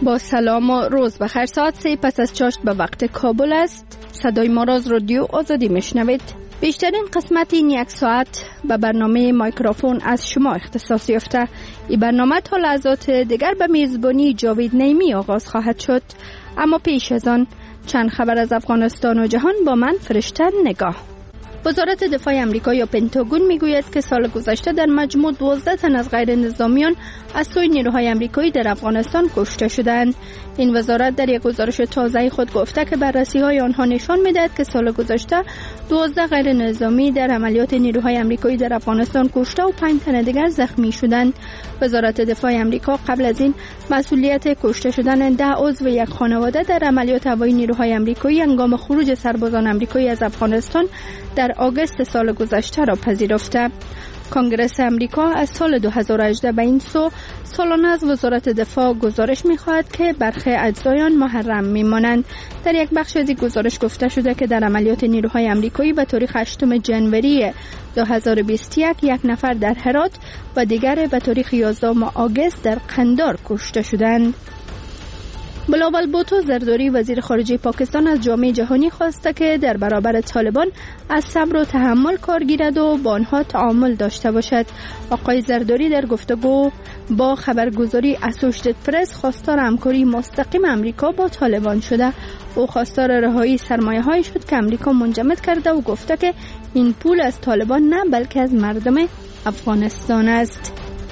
با سلام و روز بخیر. ساعت 3 پس از چاشت به وقت کابل است. صدای ما را از رادیو آزادی میشنوید. بیشترین قسمت این یک ساعت به برنامه مایکروفون از شما اختصاص یافته. این برنامه تا لحظات دیگر به میزبانی جاوید نیمی آغاز خواهد شد. اما پیش از آن چند خبر از افغانستان و جهان با من فرشته نگاه. وزارت دفاع آمریکا یا پنتاگون میگوید که سال گذشته در مجموع 12 تن از غیر نظامیان از سوی نیروهای آمریکایی در افغانستان کشته شدند. این وزارت در یک گزارش تازه خود گفته که بررسی‌های آنها نشان می‌دهد که سال گذشته 12 غیر نظامی در عملیات نیروهای آمریکایی در افغانستان کشته و 5 تن دیگر زخمی شدند. وزارت دفاع آمریکا قبل از این مسئولیت کشته شدن 10 عضو یک خانواده در عملیات هوایی نیروهای آمریکایی هنگام خروج سربازان آمریکایی از افغانستان در آگوست سال گذشته را پذیرفته. کنگره آمریکا از سال 2018 به این سو سالانه از وزارت دفاع گزارش می‌خواهد که برخی اجزای آن محرم می‌مانند. در یک بخش از این گزارش گفته شده که در عملیات نیروهای آمریکایی به تاریخ 8 جنوری 2021 یک نفر در هرات و دیگر به تاریخ 11 آگوست در قندار کشته شدند. بلاول بوتو زرداری وزیر خارجه پاکستان از جامعه جهانی خواسته که در برابر طالبان از صبر و تحمل کار گیرد و با آنها تعامل داشته باشد. آقای زرداری در گفتگو با خبرگزاری اسوشیتد پرس خواستار همکاری مستقیم امریکا با طالبان شده. او خواستار رهایی سرمایه‌هایی شد که امریکا منجمد کرده و گفته که این پول از طالبان نه بلکه از مردم افغانستان است.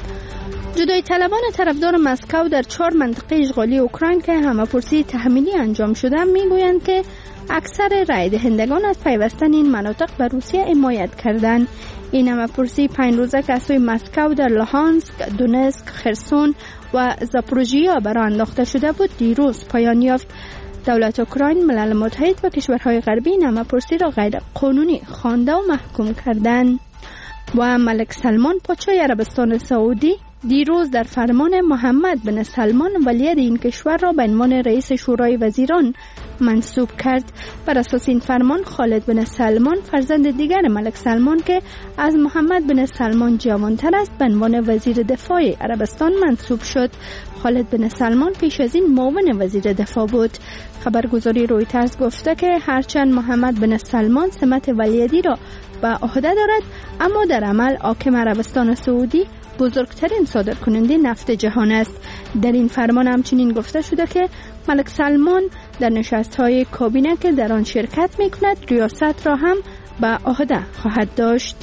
جدای طلبان طرفدار مسکو در 4 منطقه اشغالی اوکراین که همه‌پرسی تحمیلی انجام شده میگویند که اکثر رای دهندگان از پیوستن این مناطق به روسیه حمایت کردند. این همه‌پرسی 5 روزه که از سوی مسکو در لوهانسک، دونتسک، خرسون و زاپوروژیا برآ انداخته شده بود دیروز پایان یافت. دولت اوکراین، ملل متحد و کشورهای غربی این همه‌پرسی را غیر قانونی خوانده و محکوم کردند. و ملک سلمان پادشاه عربستان سعودی دیروز در فرمان محمد بن سلمان ولیعهد این کشور را به عنوان رئیس شورای وزیران منصوب کرد. بر اساس این فرمان خالد بن سلمان فرزند دیگر ملک سلمان که از محمد بن سلمان جوانتر است به عنوان وزیر دفاع عربستان منصوب شد. خالد بن سلمان پیش از این معاون وزیر دفاع بود. خبرگزاری رویترز گفته که هرچند محمد بن سلمان سمت ولیعهدی را به عهده دارد اما در عمل حاکم عربستان سعودی بزرگترین صادرکننده نفت جهان است. در این فرمان همچنین گفته شده که ملک سلمان در نشست‌های کابینه که در آن شرکت می‌کند ریاست را هم به عهده خواهد داشت.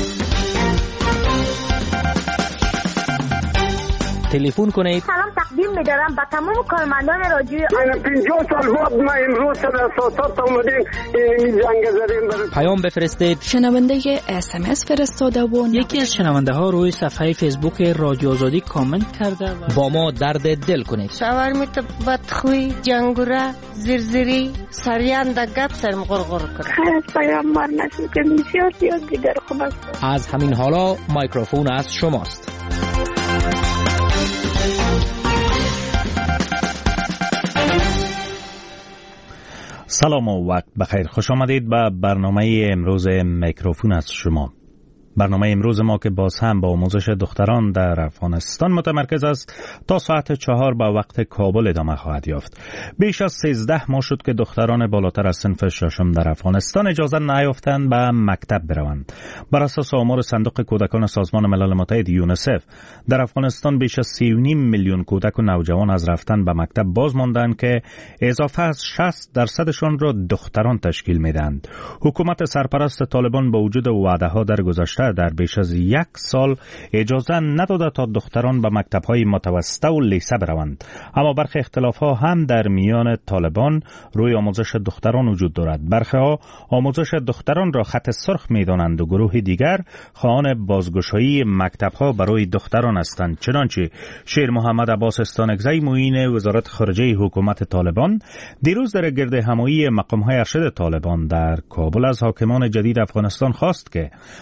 تلفن کنید. سلام تقدیم می‌دارم به تمام کارمندان رادیو. من 50 سال بعد ما امروز سر اساسات اومدیم این جنگ زدیم. پیام بفرستید. شنونده SMS فرستاده و یکی از شنونده ها روی صفحه فیسبوک رادیو آزادی کامنت کرده و با ما درد دل کنید. شاورمیت بدخوی، جنگوره، زرزری، سریان در گپ سرم غرغر کنه. خیلی پیامبر نشد که بسیار دیگر خوب است. از همین حالا مایکروفون از شماست. سلام و وقت بخیر. خوش آمدید به برنامه امروز میکروفون از شما. برنامه امروز ما که باز هم با آموزش دختران در افغانستان متمرکز است تا ساعت 4 به وقت کابل ادامه خواهد یافت. بیش از 13 ماه شد که دختران بالاتر از صنف ششم در افغانستان اجازه نیافتند به مکتب بروند. بر اساس آمار صندوق کودکان سازمان ملل متحد یونیسف در افغانستان بیش از 3.5 میلیون کودک و نوجوان از رفتن به مکتب باز ماندند که اضافه از 60% را دختران تشکیل میدهند. حکومت سرپرست طالبان با وجود وعده‌ها در گذشته در بیش از 1 سال اجازه نداده تا دختران به مکتب‌های متوسطه و لیسه بروند. اما برخی اختلاف‌ها هم در میان طالبان روی آموزش دختران وجود دارد. برخی‌ها آموزش دختران را خط سرخ می‌دانند و گروه دیگر خواهان بازگشایی مکتب‌ها برای دختران هستند. چنانچه شیر محمد عباس استانکزی معین وزارت خارجه حکومت طالبان دیروز در گرد همایی مقام‌های ارشد طالبان در کابل از حاکمان جدید افغانستان خواست که دروازه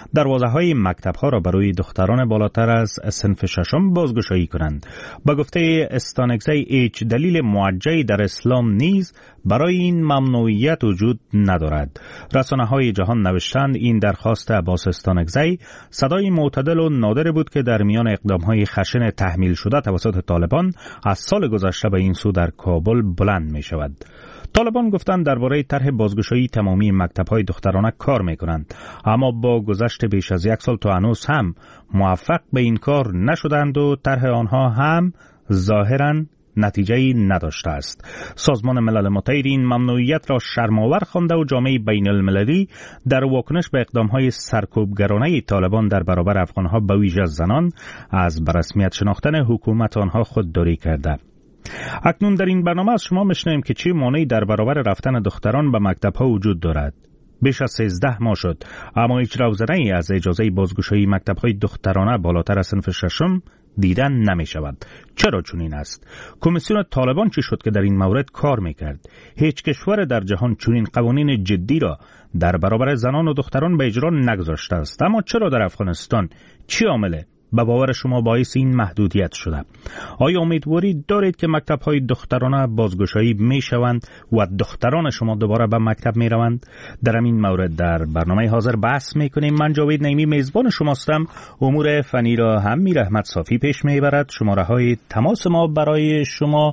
های مکتب ها را برای دختران بالاتر از صنف ششم بازگشایی کنند. به گفته استانکزی هیچ دلیل موجهی در اسلام نیز برای این ممنوعیت وجود ندارد. رسانه های جهان نوشتند این درخواست عباس استانکزی صدای معتدل و نادر بود که در میان اقدام های خشن تحمیل شده توسط طالبان از سال گذشته به این سو در کابل بلند می شود. طالبان گفتند درباره طرح بازگشایی تمامی مکتب‌های دخترانه کار می‌کنند، اما با گذشت بیش از 1 سال تا هنوز هم موفق به این کار نشدند و طرح آنها هم ظاهراً نتیجه‌ای نداشته است. سازمان ملل متحد این ممنوعیت را شرم‌آور خوانده و جامعه بین‌المللی در واکنش به اقدام‌های سرکوبگرانه طالبان در برابر افغان‌ها به ویژه زنان از به رسمیت شناختن حکومت آنها خودداری کرده. اکنون در این برنامه از شما میشنویم که چه مانعی در برابر رفتن دختران به مکتب‌ها وجود دارد. بیش از 13 ماه شد اما هیچ روزنه‌ای از اجازه بازگشایی مکتب‌های دخترانه بالاتر از صنف ششم دیدن نمی شود. چرا چنین است؟ کمیسیون طالبان چی شد که در این مورد کار میکرد؟ هیچ کشور در جهان چنین قوانین جدی را در برابر زنان و دختران به اجرا نگذاشته است. اما چرا در افغانستان چی عامله به باور شما باعث این محدودیت شده؟ آیا امیدواری دارید که مکتب‌های دخترانه بازگشایی میشوند و دختران شما دوباره به مکتب میروند؟ در این مورد در برنامه حاضر بحث میکنیم. من جاوید نعیمی میزبان شماستم. امور فنی را هم میر احمد صافی پیش میبرد. شماره های تماس ما برای شما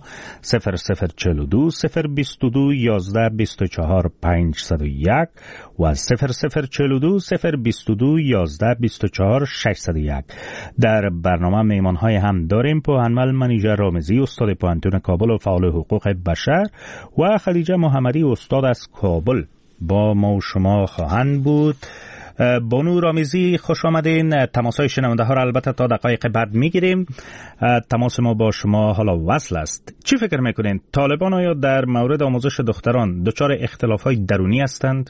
0042 022 11 24 501 و 0042 022 11 24 601. در برنامه میمان‌های هم داریم پوهنمل منیژه رامزی استاد پوهنتون کابل و فعال حقوق بشر و خدیجه محمدی استاد از کابل با ما و شما خواهند بود. بانو رامزی خوش آمدین. تماس‌های شنونده ها را البته تا دقایق بعد میگیریم. تماس ما با شما حالا وصل است. چی فکر میکنین؟ طالبان آیا در مورد آموزش دختران دچار اختلاف‌های درونی هستند؟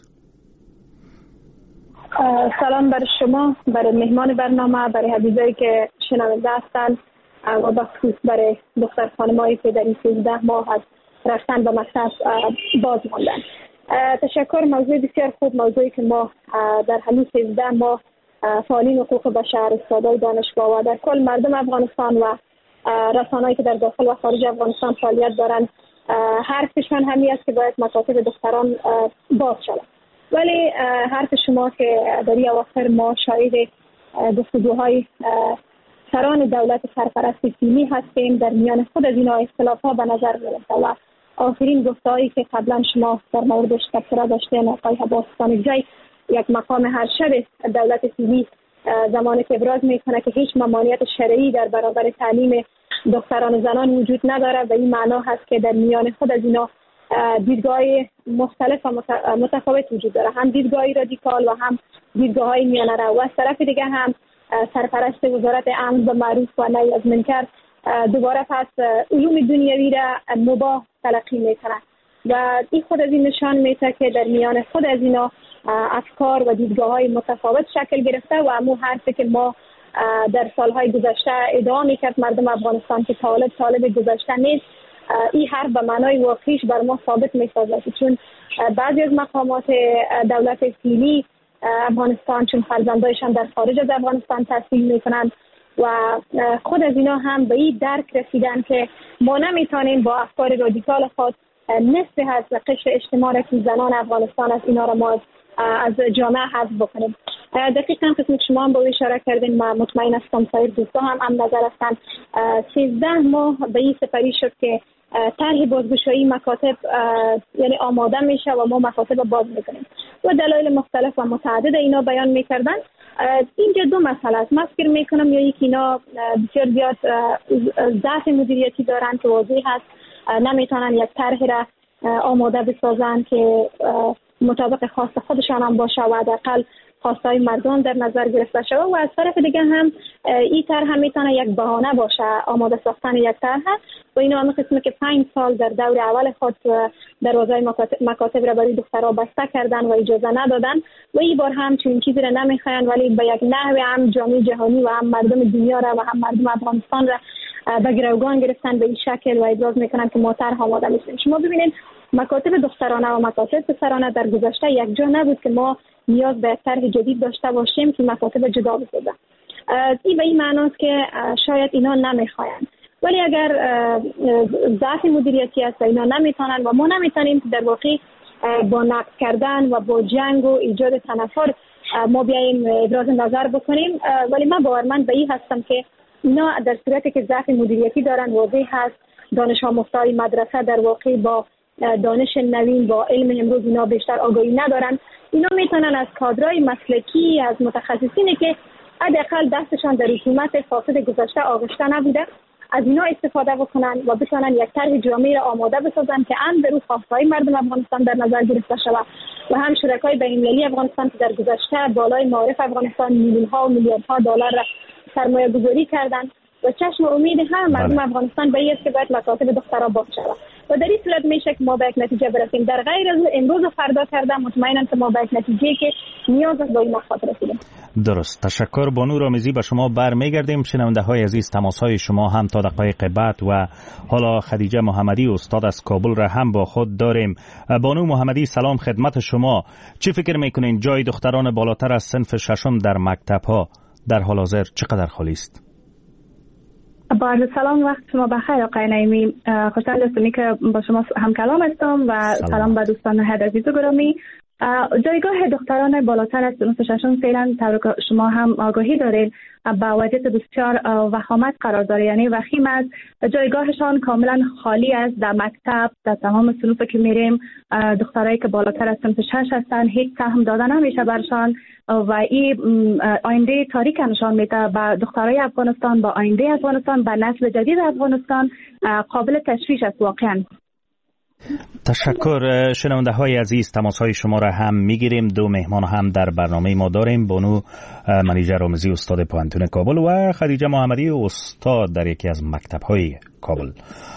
سلام بر شما، برای مهمان برنامه، برای حضیزایی که شنونده هستند و بخصوص برای دختر خانمایی که در این 13 ماه از رفتن به مکتب باز ماندن. تشکر. موضوع بسیار خوب، موضوعی که ما در همین 13 ماه فعالین حقوق بشر، استادای دانشگاه و در کل مردم افغانستان و رسانه‌ای که در داخل و خارج افغانستان فعالیت دارند، حرفشان همین است که باید مکاتب دختران باز شود. ولی حرف شما که در این اواخر ما شاهد گفتگوهای سران دولت سرپرست فیلی هستیم، در میان خود از اینا اختلاف‌ها به نظر می‌رسه و آخرین گفته‌هایی که قبلا شما در موردش تبصره داشتین، آقای عباس استانکزی یک مقام هر شب دولت فیلی زمانی که ابراز میکنه که هیچ ممانعت شرعی در برابر تعلیم دختران و زنان وجود نداره و این معنا هست که در میان خود از اینا دیدگاه مختلف و متفاوت وجود داره، هم دیدگاه رادیکال و هم دیدگاه های میانه رو. و از طرف دیگه هم سرپرست وزارت امر به معروف و نهی از منکر دوباره پس علوم دنیوی را مباح تلقی میکنه و این خود از این نشان میده که در میان خود از اینا افکار و دیدگاه های متفاوت شکل گرفته و امو حرفی که ما در سالهای گذشته ادعا میکرد مردم افغانستان که طالب گذشته نیست، این حرف به معنای واقعیش بر ما ثابت می‌سازد، چون بعضی از مقامات دولت فعلی افغانستان چون فرزندایشان در خارج از افغانستان تحصیل میکنند و خود از اینا هم به این درک رسیدن که ما نمیتونیم با افکار رادیکال خود نصف از قشر اجتماع را که زنان افغانستان از اینا را ما از جامعه حذف بکنیم. دقیقاً قسم شما هم با اشاره کردین، ما مطمئن هستم سایر دوستا هم نظر هستن. 13 ماه به این سپری شد که طرح بازگشایی مکاتب یعنی آماده میشه و ما مکاتب باز میکنیم و دلایل مختلف و متعدد اینا بیان میکردن. اینجا دو مسئله است. من فکر میکنم یا یکی اینا بسیار زیاد ضعف مدیریتی دارن که واضح هست، نمیتونن یک طرح را آماده بسازن که مطابق خواست خودشان هم باشه و حداقل خواستهای مردم در نظر گرفته شده و از طرف دیگه هم این طرح هم میتونه یک بهانه باشه آماده ساختن یک طرح و اینا هم قسمه که 5 سال در دور اول خود دروازه مکاتب را برای دخترها بسته کردن و اجازه ندادن و این بار هم چون چیزی را نمیخواین ولی به یک نحوه هم جامعه جهانی و هم مردم دنیا را و هم مردم افغانستان را به گروگان گرفتن به این شکل و ابراز میکنن که ما طرح آماده میکنیم. شما ببینید مکاتب دخترانه و مکاتب پسرانه در گذشته یک جا نبود که ما نیاز به طرح جدید داشته باشیم که مکاتب جدا بسازه. این به این معناست که شاید اینا نمیخواین، ولی اگر ضعف مدیریتی است و اینا نمیتونن و ما نمیتونیم در واقع با نقد کردن و با جنگ و ایجاد تنفر ما بیاییم ابراز نظر بکنیم، ولی من باورمند به این هستم که اینا در صورتی که ضعف مدیریتی دارن واضح هست. دانش آموزهای مدرسه در واقع با دانش نوین با علم امروز اینا بیشتر آگاهی ندارن. اینا میتونن از کادرای مسلکی، از متخصصینی که حداقل دستشان در حکومت فاسد گذشته آغشته نبوده، از اینا استفاده بکنن و بتونن یک طرح جامع را آماده بسازن که هم به روی خواستهای مردم افغانستان در نظر گرفته شود و هم شرکای بین‌المللی افغانستان که در گذشته بالای معارف افغانستان میلیون‌ها و میلیاردها دلار را سرمایه گذاری کردن و چشم امید هم مردم افغانستان به است که باید مکاتب دخترها باز شود و در این صورت میشه که ما به یک نتیجه برسیم. در غیر از امروز و فردا کردم مطمئنم که ما به یک نتیجه که نیاز است با این مقصد رسیدیم. درست. تشکر. بانو رامزی، به شما برمیگردیم. شنونده های عزیز، تماس های شما هم تا دقایق بعد و حالا خدیجه محمدی استاد از کابل را هم با خود داریم. بانو محمدی، سلام خدمت شما. چی فکر میکنین جای دختران بالاتر از صنف ششم در مکتب ها در حال حاضر چقدر خالی است؟ با عرض سلام، وقت شما بخیر آقای نعیمی. خوشحال هستم که با شما هم کلام هستم و سلام به دوستان عزیز و گرامی. جایگاه دختران بالاتر از صنف ششم فعلا طور که شما هم آگاهی دارین با وضعیت بسیار وخامت قرار داره، یعنی وخیم است. جایگاهشان کاملا خالی است در مکتب. در تمام صنوفی که میریم دخترایی که بالاتر از صنف 6 هستن هیچ سهم داده نمیشه برشان و این آینده تاریک نشان میده به دخترای افغانستان، با آینده افغانستان، به نسل جدید افغانستان. قابل تشویش است واقعا. تشکر. شنونده های عزیز، تماس های شما را هم میگیریم. دو مهمان هم در برنامه ما داریم، بانو منیژه رامزی استاد پوهنتون کابل و خدیجه محمدی استاد در یکی از مکتب های کابل.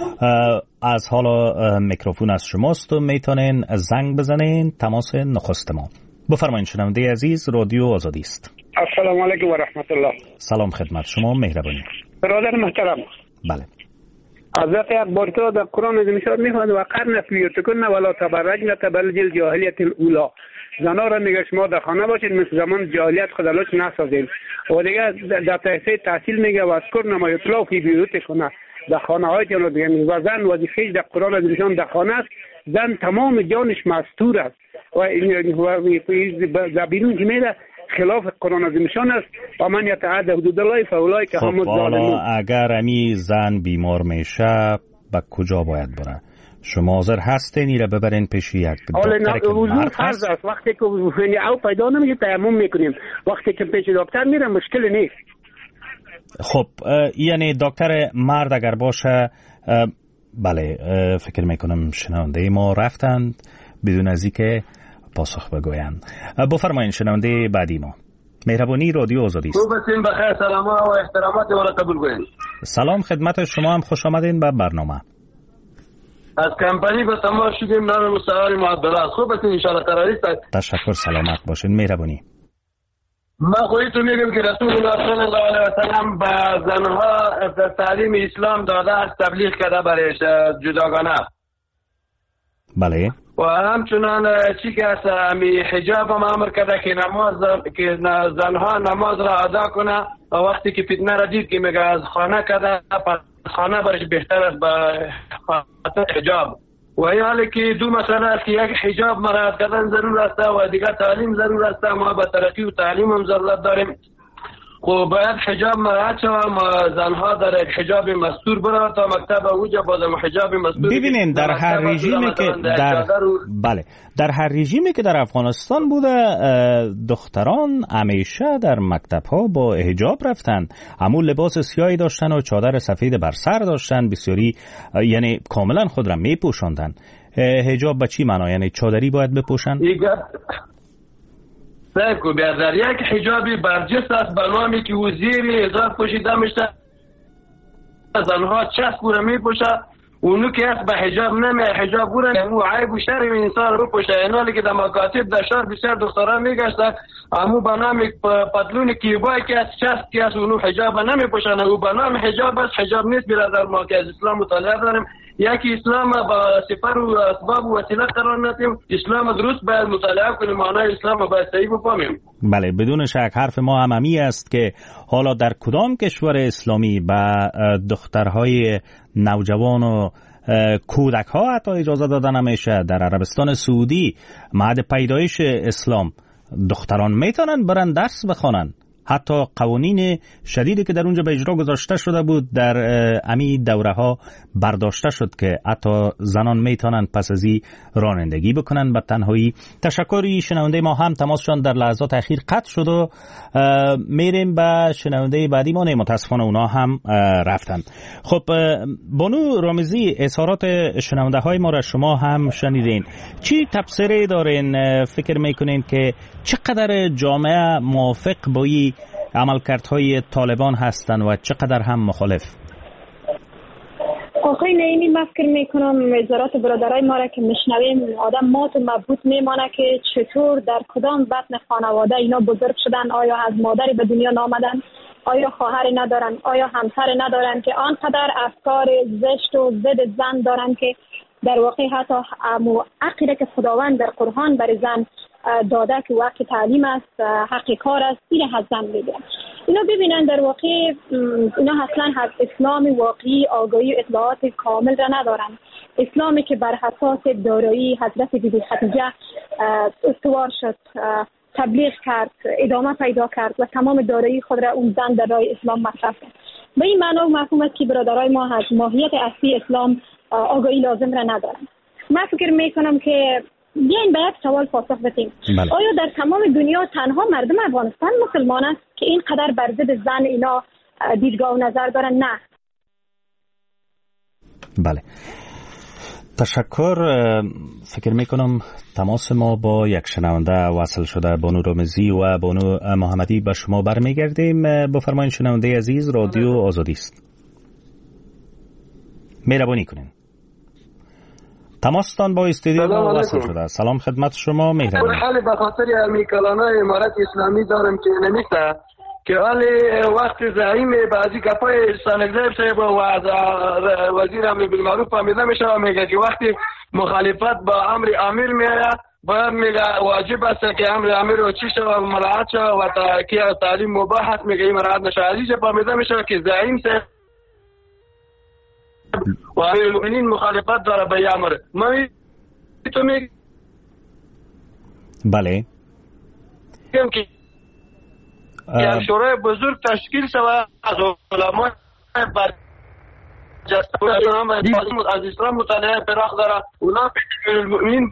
از حالا میکروفون از شماست و میتونین زنگ بزنین. تماس نخست ما. بفرمایید شنونده عزیز، رادیو آزادی است. السلام علیکم و رحمت الله. سلام خدمت شما، مهربانی. برادر محترم، بله. حضرت یک بارتا در قرآن عظیم شان میخواد و قرن فی بیوتکن ولا تبرجن تبرج الجاهلیت الاولی. زنا را میگه شما در خانه باشید مثل زمان جاهلیت خودلوش نسازید. و دیگه در تحصیل میگه و اذکرن ما یتلی فی بیوتکن، در خانه های جان دیگه میگه و زن وظیفه‌اش در قرآن عظیم شان در خانه است. زن تمام جانش مستور است و در بیرون که میره خلاف قرآن عظیم شان است و من یتعدی حدود الله فاولئک هم الظالمون. اگر امی زن بیمار میشه به کجا باید بره؟ شما حاضر هستین ایره ببرین پیش یک دکتر که مرد هست؟ وقتی که او پیدا نمیشه تیمم میکنیم، وقتی که پیش دکتر میره مشکل نیست. خب یعنی دکتر مرد اگر باشه، بله فکر میکنم شنونده ما رفتند بدون از اینکه پاسخ بگویند. بفرمایید شنونده بعدی ما. مهربانی، رادیو آزادی است. خوب هستین؟ بخیر. سلام و احترامات را قبول کنید. سلام خدمت شما، هم خوش آمدین به برنامه. از کمپانی به تماس شدیم، نام مستعار معدلات. خوب هستین؟ ان شاء الله قرار است. تشکر، سلامت باشین. مهربانی. ما خودتون میگم که رسول الله صلی الله علیه و سلم به زنها تعلیم اسلام داده است، تبلیغ کرده برای جداگانه. بله. و همچنان چی که از حجاب هم امر کرده که زنها نماز را ادا کنه و وقتی که فتنه را دید که میگه از خانه کرده، خانه برش بهتر است به حجاب. و این حالی که دو مسئله است که یک حجاب مراعات کردن ضرور است و دیگر تعلیم ضرور است. ما به ترقی و تعلیم هم ضرورت داریم. خب باید حجاب مراعات شود. زنها در حجاب مستور برن تا مکتب اوجا بازم حجاب مستور. ببینین در هر رژیمی که در هر رژیمی که در افغانستان بوده، دختران همیشه در مکتب ها با حجاب رفتن. همون لباس سیاهی داشتن و چادر سفید بر سر داشتن، بسیاری یعنی کاملا خود را میپوشاندن. حجاب به چی معنا؟ یعنی چادری باید بپوشن؟ سرکو در یک حجابی برجست است به نامی که او زیر ازار پوشیده میشه، زنها چسب رو میپوشه. اونو که است به حجاب نمیه، حجاب رو امو عیب و شرم انسان رو پوشه. اینالی که در مکاتب در شهر بسیار دختران میگشتن امو به نامی پتلون کیبای که است، چسب که است، اونو حجاب نمیپوشن. او به نام حجاب است، حجاب نیست. برادر ما که از اسلام مطالعه داریم یکی اسلام با سپر و اسباب و وسیله قرار ندیم، اسلام درست باید مطالعه کنیم، معنای اسلام باید صحیح بفهمیم. بله بدون شک حرف ما هم همی است که حالا در کدام کشور اسلامی به دخترهای نوجوان و کودک ها حتی اجازه داده نمیشه؟ در عربستان سعودی مهد پیدایش اسلام دختران میتونن برن درس بخونن. حتی قوانین شدیدی که در اونجا به اجرا گذاشته شده بود در امی دوره ها برداشته شد که حتی زنان میتونن پس از این رانندگی بکنن به تنهایی. تشکری شنونده ما هم تماسشان در لحظات اخیر قطع شد و میریم به شنونده بعدی ما. متاسفانه اونا هم رفتن. خب بانو رامزی، اظهارات شنونده های ما را شما هم شنیدین. چی تفسیری دارین؟ فکر میکنین که چقدر جامعه موافق با این عملکردهای طالبان هستند و چقدر هم مخالف؟ آقای نعیمی، من فکر میکنم وزارت برادرای ما را که میشنویم آدم مات و مبهوت میمانه که چطور در کدام بطن خانواده اینا بزرگ شدن. آیا از مادری به دنیا نامدن؟ آیا خواهری ندارن؟ آیا همسر ندارن که آنقدر افکار زشت و ضد زن دارن که در واقع حتی عقیده که خداوند در قرآن برای زن داده که وقت تعلیم است، حق کار است، این از زن میگیرن. اینا ببینن در واقع اینا اصلا از اسلام واقعی آگاهی و اطلاعات کامل را ندارن. اسلامی که بر اساس دارایی حضرت بیبی خدیجه استوار شد، تبلیغ کرد، ادامه پیدا کرد و تمام دارایی خود را اون زن در راه اسلام مصرف کرد. به این معنا و مفهوم است که برادرای ما از ماهیت اصلی اسلام آگاهی لازم را ندارن. من فکر میکنم که بیاین به یک سوال پاسخ بدیم. آیا در تمام دنیا تنها مردم افغانستان مسلمان است که این قدر بر ضد زن اینا دیدگاه و نظر دارن؟ نه. بله، تشکر. فکر میکنم تماس ما با یک شنونده وصل شده. بانو رامزی و بانو محمدی به شما برمیگردیم. بفرمایید شنونده عزیز، رادیو آزادی است. مهربانی کنین. تماستان با استودیو وصل شده. سلام خدمت شما. مهربانی. حالی به خاطر علمی کلانای امارت اسلامی دارم که نمیسته که حالی وقت زعیم بعضی گپای سالگزیب صاحب و وزیر امر بالمعروف فهمیده میشه و میگه که وقتی مخالفت با امر امیر میاد باید میگه واجب است که امر امیر رو چی شد و مراعات شد و که تعلیم مباح است میگه این مراعات نشه. عزیز فهمیده میشه که زعیم صاحب و امیر المؤمنین مخالفت داره به امر. من تو میگم بله که یک شورای بزرگ تشکیل شود از علماء از اسلام مطالعه پراخ داره. اونا المؤمنین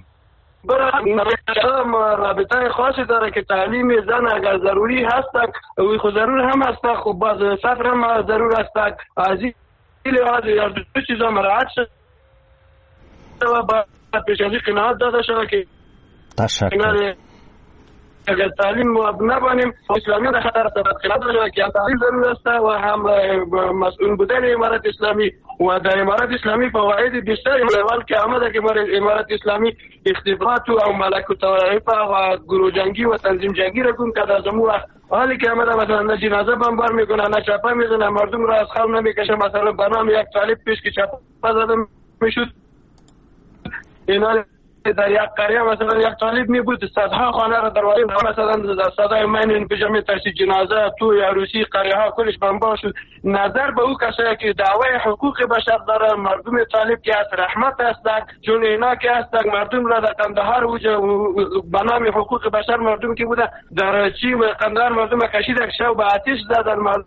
رابطه خاصی داره که تعلیم زن اگر ضروری هست و خود ضرور هم هست، خب باز سفر هم ضرور هست. از این لحاظ یا دو چیزا مراعات شد و باید پیش از این قناعت داده شد که تشکر. اگر تعلیم نبانیم اسلامی در خطر است. خلاف داره که هم تعلیم ضرور است و هم مسئول بودن امارت اسلامی و در امارت اسلامی فواید بیشتری اول که آمده که امارت اسلامی اختفاءات و ملکوت طائفه و گروه جنگی و تنظیم جنگی را کن که از امور حالی که آمده مثلا نه جنازه بمبار میکنه نه چاپه میزنه مردم را از خواب نمیکشه. مثلا بنام یک طالب پیش که چاپه زده میشد اینا در یک قریه مثلا یک طالب می بود صدها خانه را دروازه مثلا در صدای من پیجامه ترسی جنازه تو عروسی قریه ها کلش بمبار شد. نظر به او کسایی که دعوای حقوق بشر داره مردم طالب که از رحمت هستند چون اینا که هستند مردم را در قندهار به نام حقوق بشر مردم که بوده در چی و قندهار مردم کشیدن شو به آتش زدن مردم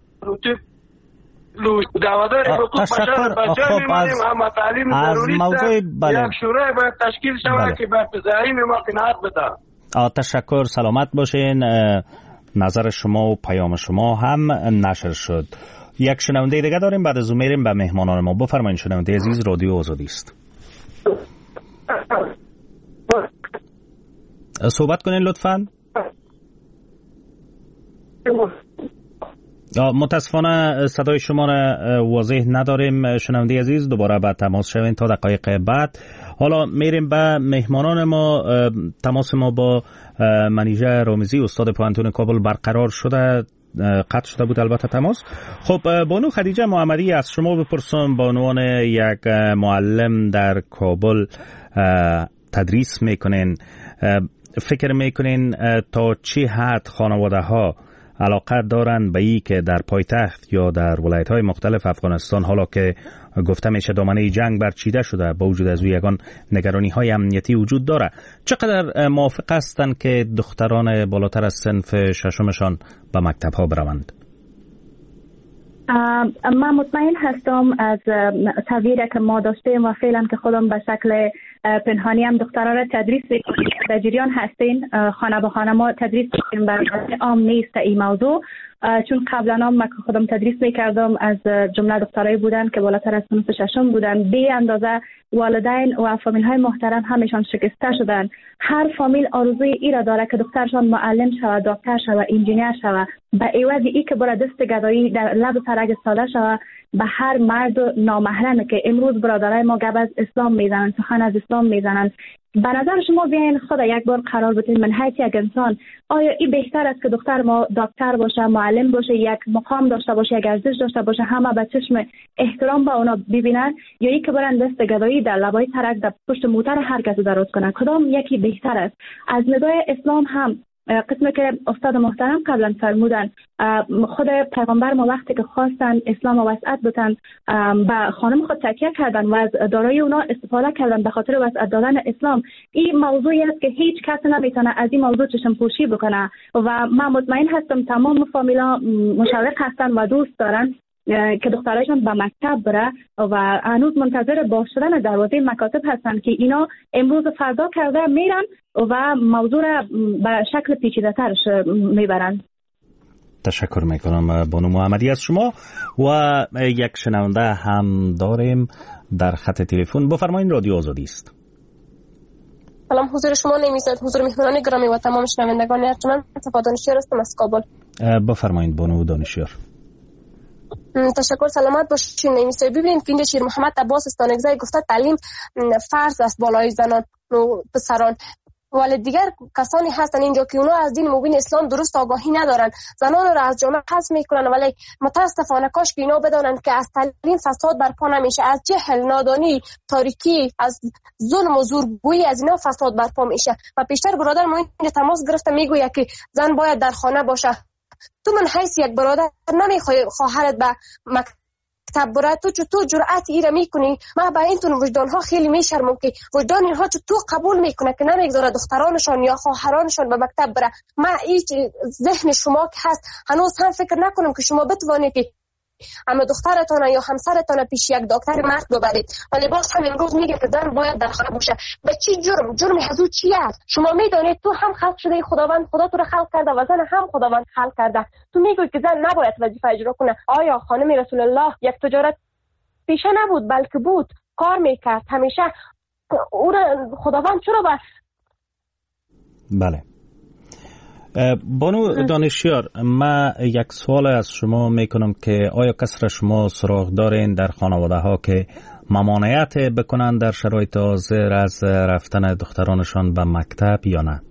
دعوادار حقوق بشر بچه میمانیم اما تعلیم ضروری است. یک شورای باید تشکیل شود که به زعیم ما قناعت بده. تشکر. سلامت باشین. نظر شما و پیام شما هم نشر شد. یک شنونده دیگه داریم بعد از اون میریم به مهمانان ما. بفرمایید شنونده عزیز، رادیو آزادی است. صحبت کنین لطفاً. متاسفانه صدای شما را واضح نداریم شنونده عزیز. دوباره به تماس شوین تا دقایق بعد. حالا میریم به مهمانان ما. تماس ما با منیژه رامزی استاد پوهنتون کابل برقرار شده. قطع شده بود البته تماس. خب بانو خدیجه محمدی، از شما بپرسم، به عنوان یک معلم در کابل تدریس میکنین، فکر میکنین تا چه حد خانواده ها علاقه دارند به این که در پایتخت یا در ولایت های مختلف افغانستان، حالا که گفته میشه دامنه جنگ برچیده شده، با وجود از او یگان نگرانی های امنیتی وجود داره، چقدر موافق هستند که دختران بالاتر از صنف ششمشان به مکتب ها بروند؟ من مطمئن هستم از تصویری که ما داشتیم و فعلا که خودم به شکل پنهانی هم دختران را تدریس میکنیم، در جریان هستین، خانه به خانه ما تدریس میکنیم، برای عام نیست این موضوع، چون قبلا هم من خودم تدریس میکردم، از جمله دخترایی بودن که بالاتر از صنف ششم بودن، به اندازه والدین و فامیل های محترم همیشان شکسته شدن. هر فامیل آرزوی ای را داره که دخترشان معلم شود، دکتر شود، انجینیر شود، به عوض ای که برای دست گدایی در لب سرک ساده شود به هر مرد نامحرمه که امروز برادرای ما گپ از اسلام میزنن، سخن از اسلام میزنن. به نظر شما بیاین خدا یک بار قرار بدین من حیث یک انسان، آیا این بهتر است که دختر ما دکتر باشه، معلم باشه، یک مقام داشته باشه، یک ارزش داشته باشه، همه به چشم احترام به اونا ببینن، یا این که برن دست گدایی در لبای سرک در پشت موتر هر کس دراز کنن؟ کدام یکی بهتر است؟ از ندای اسلام هم قسمی که استاد محترم قبلا فرمودن، خود پیغمبر ما وقتی که خواستن اسلام و وسعت بدن به خانم خود تکیه کردن و از دارایی اونا استفاده کردن به خاطر وسعت دادن اسلام. این موضوعی است که هیچ کس نمیتونه از این موضوع چشم پوشی بکنه و من مطمئن هستم تمام فامیلا مشوق هستن و دوست دارن که دخترایشان به مکتب بره و هنوز منتظر باز شدن دروازه مکاتب هستن که اینا امروز فردا کرده میرن و موضوع را به شکل پیچیده ترش میبرن. تشکر میکنم بانو محمدی از شما. و یک شنونده هم داریم در خط تلفن. بفرمایید، رادیو آزادی است. سلام حضور شما نمیزد، حضور مهمانان گرامی و تمام شنوندگان ارجمند. صفا دانشیار هستم از کابل. بفرمایید بانو دانشیار. تشکر، سلامت باشین. نمیشه ببینید که این شیر محمد عباس استانگزی گفته تعلیم فرض است بالای زنان و پسران، ولی دیگر کسانی هستن اینجا که اونا از دین مبین اسلام درست آگاهی ندارن، زنان را از جامعه حذف میکنن، ولی متاسفانه کاش که اینا بدانن که از تعلیم فساد برپا نمیشه، از جهل، نادانی، تاریکی، از ظلم و زورگویی از اینا فساد برپا میشه. و پیشتر برادر ما این تماس گرفته میگوید که زن باید در خانه باشه. تو من حیث یک برادر نمیخوای خواهرت به مکتب بره، تو جرأت ای را میکنی؟ من به این تون وجدانها خیلی میشرمم که وجدان اینها تو قبول میکنه که نمیگذاره دخترانشان یا خواهرانشان به مکتب بره. من این ذهن شما که هست هنوز هم فکر نکنم که شما بتوانید که اما دخترتان یا همسرتان پیش یک دکتر مرد ببرید، ولی باز هم امروز میگه که زن باید در خانه باشه. به چی جرم حضور چی است؟ شما میدونید تو هم خلق شده، خدا تو رو خلق کرده و زن هم خداوند خلق کرده. تو میگویی که زن نباید وظیفه اجرا کنه. آیا خانم رسول الله یک تجارت پیشه نبود بلکه بود، کار میکرد همیشه؟ او را خداوند چرا بله. بانو دانشیار، من یک سوال از شما میکنم که آیا کس را شما سراغ دارین در خانواده ها که ممانعت بکنن در شرایط حاضر از رفتن دخترانشان به مکتب یا نه؟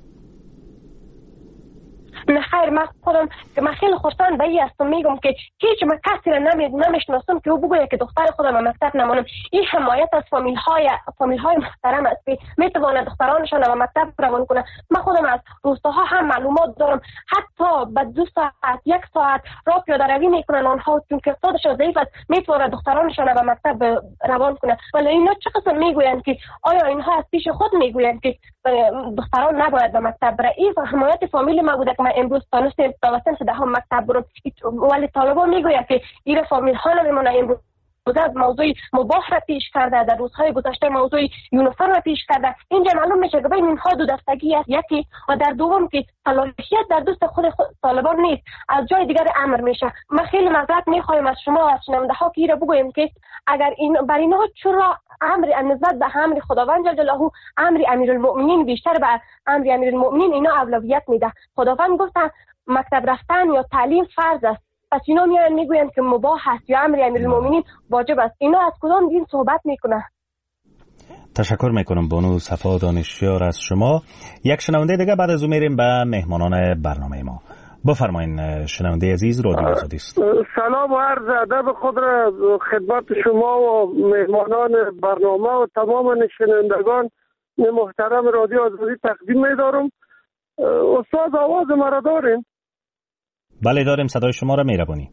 نه خیر، من خیلی خوشحال به این هستم میگم که هیچ من کسی را نمیشناسم که او بگویه که دختر خودم به مکتب نمانم. این حمایت از فامیل های محترم است که میتواند دخترانشان به مکتب روان کنه. من خودم از روستاها هم معلومات دارم، حتی به 2 ساعت 1 ساعت راه پیاده روی میکنن آنها، چون که اقتصادشان ضعیف است، میتواند دخترانشان به مکتب روان کنه. ولی اینا چه قسم میگویند که آیا اینها از پیش خود میگویند که دختران نباید به مکتب بره؟ این حمایت فامیل ما بوده که من امروز تانستم تا وطن شده هم مکتب برم، ولی طالبان میگوید که این فامیل ها نمیمونه. امروز از موضوع مباح را پیش کرده، در روزهای گذشته موضوع یونیفرم را پیش کرده. اینجا معلوم میشه که بین اینها دو دستگی است، یکی و در دوم که صلاحیت در دست خود طالبان نیست، از جای دیگر امر میشه. من خیلی معذرت میخوایم از شما و از شنونده ها که بگویم که اگر این بر اینها چرا امر نسبت به امر خداوند جل جلاله، امر امیرالمؤمنین بیشتر به امر امیرالمؤمنین اینا اولویت میده. خداوند گفت مکتب رفتن یا تعلیم فرض است، پس اینا میان میگویند که مباح است یا امر امیرالمؤمنین واجب است. اینا از کدام دین صحبت میکنه؟ تشکر میکنم بانو صفا دانشیار از شما. یک شنونده دیگه بعد از او میریم به مهمانان برنامه ما. بفرمایید شنونده عزیز، رادیو آزادی است. سلام و عرض ادب خود را خدمت شما و مهمانان برنامه و تمام شنوندگان محترم رادیو آزادی تقدیم می‌دارم. استاد آواز مرا داریم؟ بله داریم، صدای شما را مهربانی.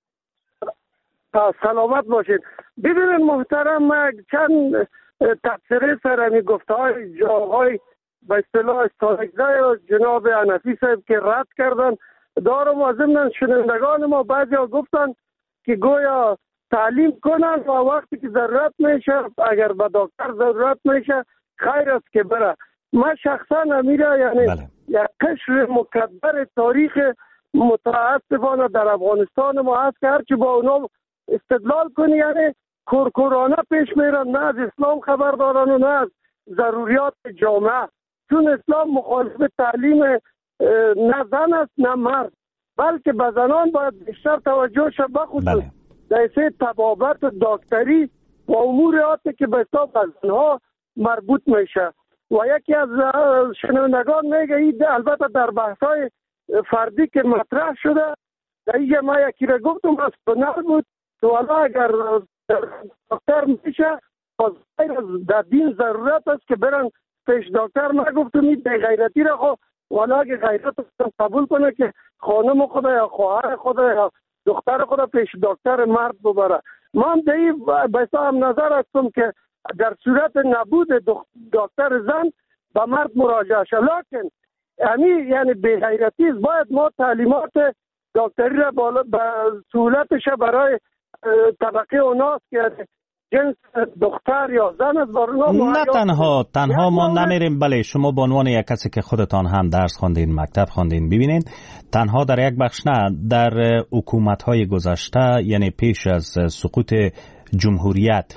سلامت باشید. ببینید محترم، من چند تبصره سر همی گفته‌های جاهای به اصطلاح استالگزه جناب حنفی صاحب که رد کردن دارم و ضمن شنوندگان ما بعضی ها گفتن که گویا تعلیم کنن و وقتی که ضرورت میشه اگر به دکتر ضرورت میشه خیر است که بره. من شخصا امیره یعنی یک قشر مکبر تاریخ متاسفانه در افغانستان ما هست که هرچی با اونا استدلال کنی یعنی کورکورانه پیش میرن، نه از اسلام خبر دارن و نه از ضروریات جامعه، چون اسلام مخالف تعلیم نه زن است نه مرد، بلکه به زنان باید بیشتر توجه شد، بخصوص در طبابت دکتری و اموراتی که به حساب زنها مربوط میشه. و یکی از شنوندگان میگه این البته در بحث‌های فردی که مطرح شده در اینجا ما یکی را گفتم از سنر بود تو حالا اگر دکتر میشه در دین ضرورت است که برن پیش دکتر. من گفتم این غیرتی را خو والا اگه غیرت قبول کنه که خانم خدا یا خواهر خدا یا دختر خدا پیش دکتر مرد ببره. من در این بحثا هم نظر هستم که در صورت نبود دکتر زن به مرد مراجعه شد، لیکن یعنی به غیرتی باید ما تعلیمات دکتری را بالا به سهولتش برای طبقه اوناست که جنس دختر یا زن از نه تنها ما نمیریم. بله شما به عنوان یک کسی که خودتان هم درس خواندین، مکتب خواندین، ببینید تنها در یک بخش نه، در حکومت‌های گذشته یعنی پیش از سقوط جمهوریت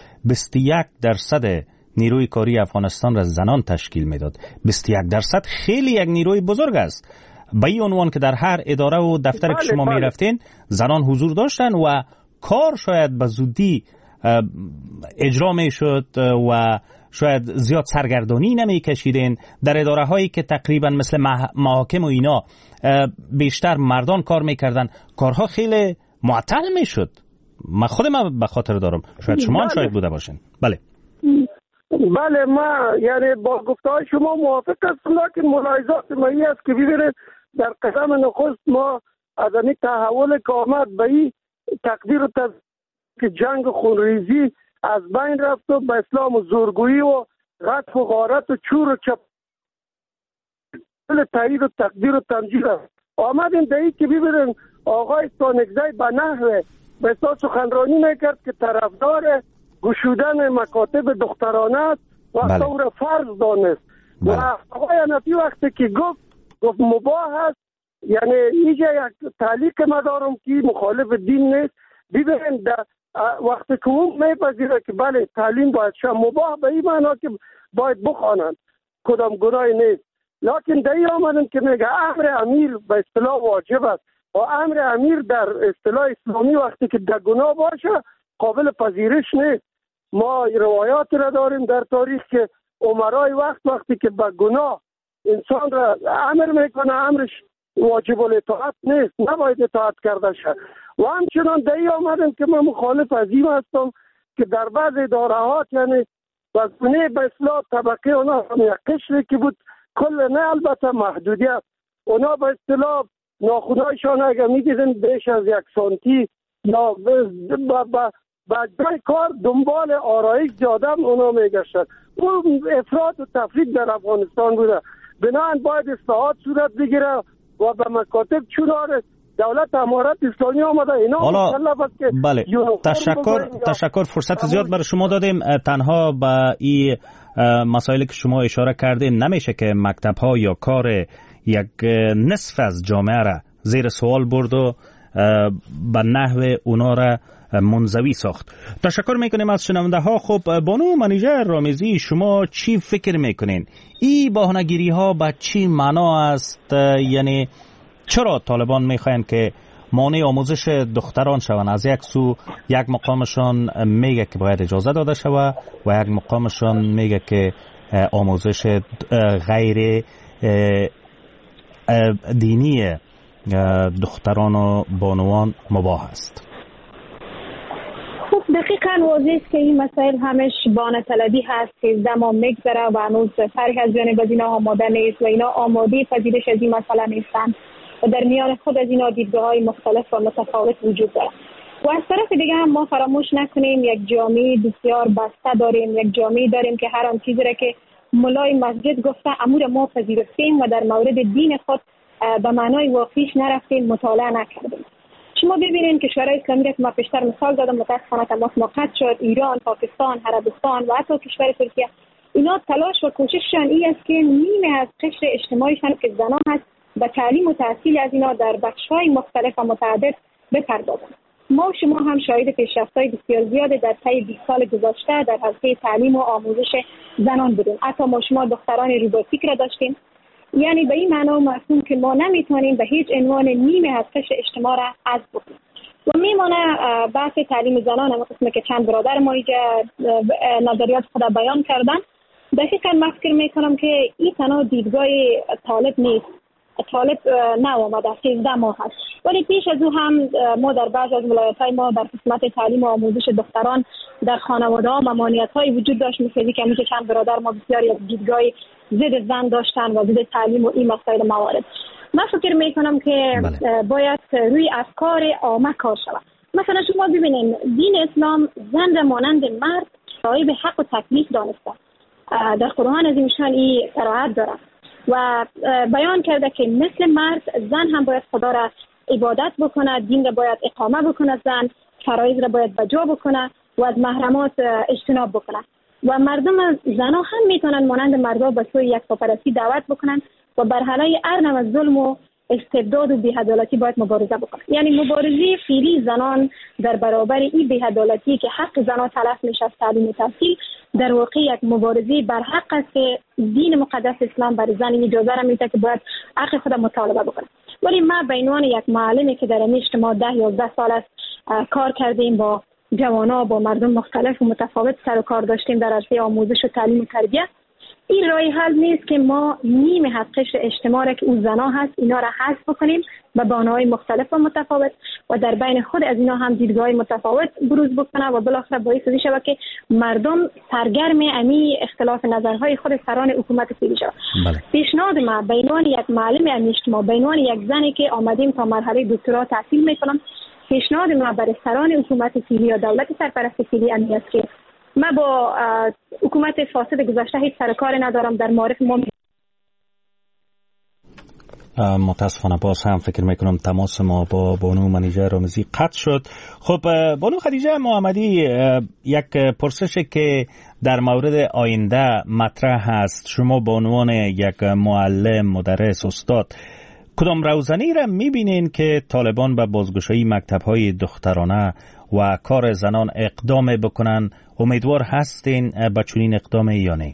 21% نیروی کاری افغانستان را زنان تشکیل میداد. 21% خیلی یک نیروی بزرگ است. به این عنوان که در هر اداره و دفتر که شما میرفتین زنان حضور داشتن و کار شاید به زودی اجرا میشد و شاید زیاد سرگردانی نمیکشیدین. در اداره هایی که تقریبا مثل محاکم و اینا بیشتر مردان کار میکردن کارها خیلی معطل میشد. من خودم به خاطر دارم، شاید شما هم شاید بوده باشین. بله ما یعنی با گفته‌های شما موافق هستم، لیکن ملاحظات من است که ببینید در قدم نخست ما از این تحول که آمد به این تقدیر که جنگ خونریزی از بین رفت و به اسلام و زورگویی و غدر و غارت و چور و چپ تایید و تقدیر و تمجید آمدیم در این که ببینید آقای ستانکزی به نحوه به اساس سخنرانی میکرد که طرفدار گشودن مکاتب دخترانه است و اصلا او را فرض دانست. و آقای حنفی وقتی که گفت مباح است، یعنی اینجا یک تعلیق ما دارم که مخالف دین نیست. ببینید وقتی که اون میپذیره که بله تعلیم باید شد مباح به این معنا که باید بخوانند کدام گناهی نیست، لیکن در این آمدن که میگه امر امیر به اصطلاح واجب است و امر امیر در اصطلاح اسلامی وقتی که در گناه باشه قابل پذیرش نیست. ما روایات را داریم در تاریخ که امرای وقتی که به گناه انسان را امر میکنه امرش واجب الاطاعت نیست، نباید اطاعت کرده شد. و همچنان در این آمدن که من مخالف از این هستم که در بعض ادارهات یعنی وزنه به اصلاح طبقه اونا یک قشری که بود کل نه البته محدودیت اونا به اصطلاح ناخونهایشان اگر میدیدن بیش از 1 سانتی یا با جای کار دنبال آرایش زیادم اونا میگشتن. اون افراط و تفرید در افغانستان بوده. بنابراین باید اصلاحات صورت بگیره و به مکاتب چونار دولت امارت اسلامی آمده اینا مطلب است که بله تشکر فرصت زیاد برای شما دادیم. تنها به این مسائلی که شما اشاره کردین نمیشه که مکتب ها یا کار یک نصف از جامعه را زیر سوال برد و به نحو اونا را منزوی ساخت. تشکر میکنیم از شنونده ها. خب بانو منیژه رامزی، شما چی فکر میکنین؟ این بهانه‌گیری ها به چی معنا است؟ یعنی چرا طالبان میخواین که مانع آموزش دختران شوند؟ از یک سو یک مقامشان میگه که باید اجازه داده شود و یک مقامشان میگه که آموزش غیر دینی دختران و بانوان مباح است؟ خب دقیقاً واضح است که این مسائل همش بانه طلبی هست که زمان میگذره و هنوز فرق از جانب از اینا آماده نیست و اینا آماده پذیرش از این مسئله نیستن و در میان خود از اینا دیدگاه‌های مختلف و متفاوت وجود داره. و از طرف دیگه هم ما فراموش نکنیم یک جامعه بسیار بسته داریم، یک جامعه داریم که هر آن چیزی را که مولای مسجد گفته امور ما پذیرفتیم و در مورد دین خود به معنای واقعیش نرفتیم، مطالعه نکردیم. شما ببینید کشورهای اسلامی را که ما پیشتر مثال زدم متاسفانه تماس قطع شد، ایران، پاکستان، عربستان و حتی کشور ترکیه، اینا تلاش و کوشششان این است که نیمه از قشر اجتماعیشان که زنان هست به تعلیم و تحصیل از اینا در بخش‌های مختلف و متعدد بپردازند. ما و شما هم شاهد پیشرفت‌های بسیار زیاد در طی 20 سال گذشته در حوزه تعلیم و آموزش زنان بودیم. حتی ما شما دختران روباتیک را داشتیم. یعنی به این معنا مفهوم که ما نمیتونیم به هیچ عنوان نیمه از قشر اجتماع را حذف بکنیم. و میمونه بحث تعلیم زنان، هم قسمه که چند برادر ما نظریات خود بیان کردن. دقیقاً من فکر میکنم که این تنها دیدگاه طالب نیست. طالب نآمده 13 ماه هست، ولی پیش از او هم ما در بعض از ولایت‌های ما در قسمت تعلیم و آموزش دختران در خانواده‌ها ممانعت‌های وجود داشت، مثل که همیشه چند برادر ما بسیاری از دیدگاه ضد زن داشتن و ضد تعلیم و این مسائل موارد. من فکر میکنم که باید روی افکار عامه کار شود. مثلا شما ببینید دین اسلام زن را مانند مرد صاحب حق و تکلیف دانسته. در قرآن عظیم‌شان این صراحت داره و بیان کرده که مثل مرد زن هم باید خدا را عبادت بکنه، دین را باید اقامه بکنه، زن فرایض را باید بجا بکنه و از محرمات اجتناب بکنه و مردم زنها هم میتونن مانند مردا به سوی یکتاپرستی دعوت بکنن و بر علیه هر نوع ظلم و استبداد و بی‌عدالتی باید مبارزه بکنن. یعنی مبارزه فعلی زنان در برابر این بی‌عدالتی که حق زنان تلف میشه از تعلیم و تحصیل در واقع یک مبارزه بر حق است که دین مقدس اسلام برای زن اجازه را میده که باید حق خود مطالبه بکنه. ولی ما به عنوان یک معلمی که در این اجتماع 10-11 سال است کار کردیم، با جوانا با مردم مختلف و متفاوت سر و کار داشتیم در عرصه آموزش و تعلیم و تربیت، این راه حل نیست که ما نیمه حقش اجتماع را که اون زنا هست اینا را حذف بکنیم به بانه‌های مختلف و متفاوت و در بین خود از اینا هم دیدگاه‌های متفاوت بروز بکنه و بالاخره باعث شود که مردم سرگرم امی اختلاف نظرهای خود سران حکومت فعلی شود. پیشنهاد ما به عنوان یک معلم اجتماع، به عنوان یک زنی که آمدیم تا مرحله دکترا تحصیل میکنم، پیشنهاد ما برای سران حکومت فعلی یا دولت سرپرست فعلی این است که من با حکومت فاسد گذشته هیچ سر کار ندارم. در معارف ما متاسفانه باز هم فکر میکنم تماس ما با بانو منیژه رامزی قطع شد. خب بانو خدیجه محمدی، یک پرسشی که در مورد آینده مطرح هست، شما به عنوان یک معلم، مدرس، استاد، کدام روزنی را میبینین که طالبان به بازگشایی مکتب‌های دخترانه و کار زنان اقدام بکنن؟ امیدوار هستین به چنین اقدام یا نه؟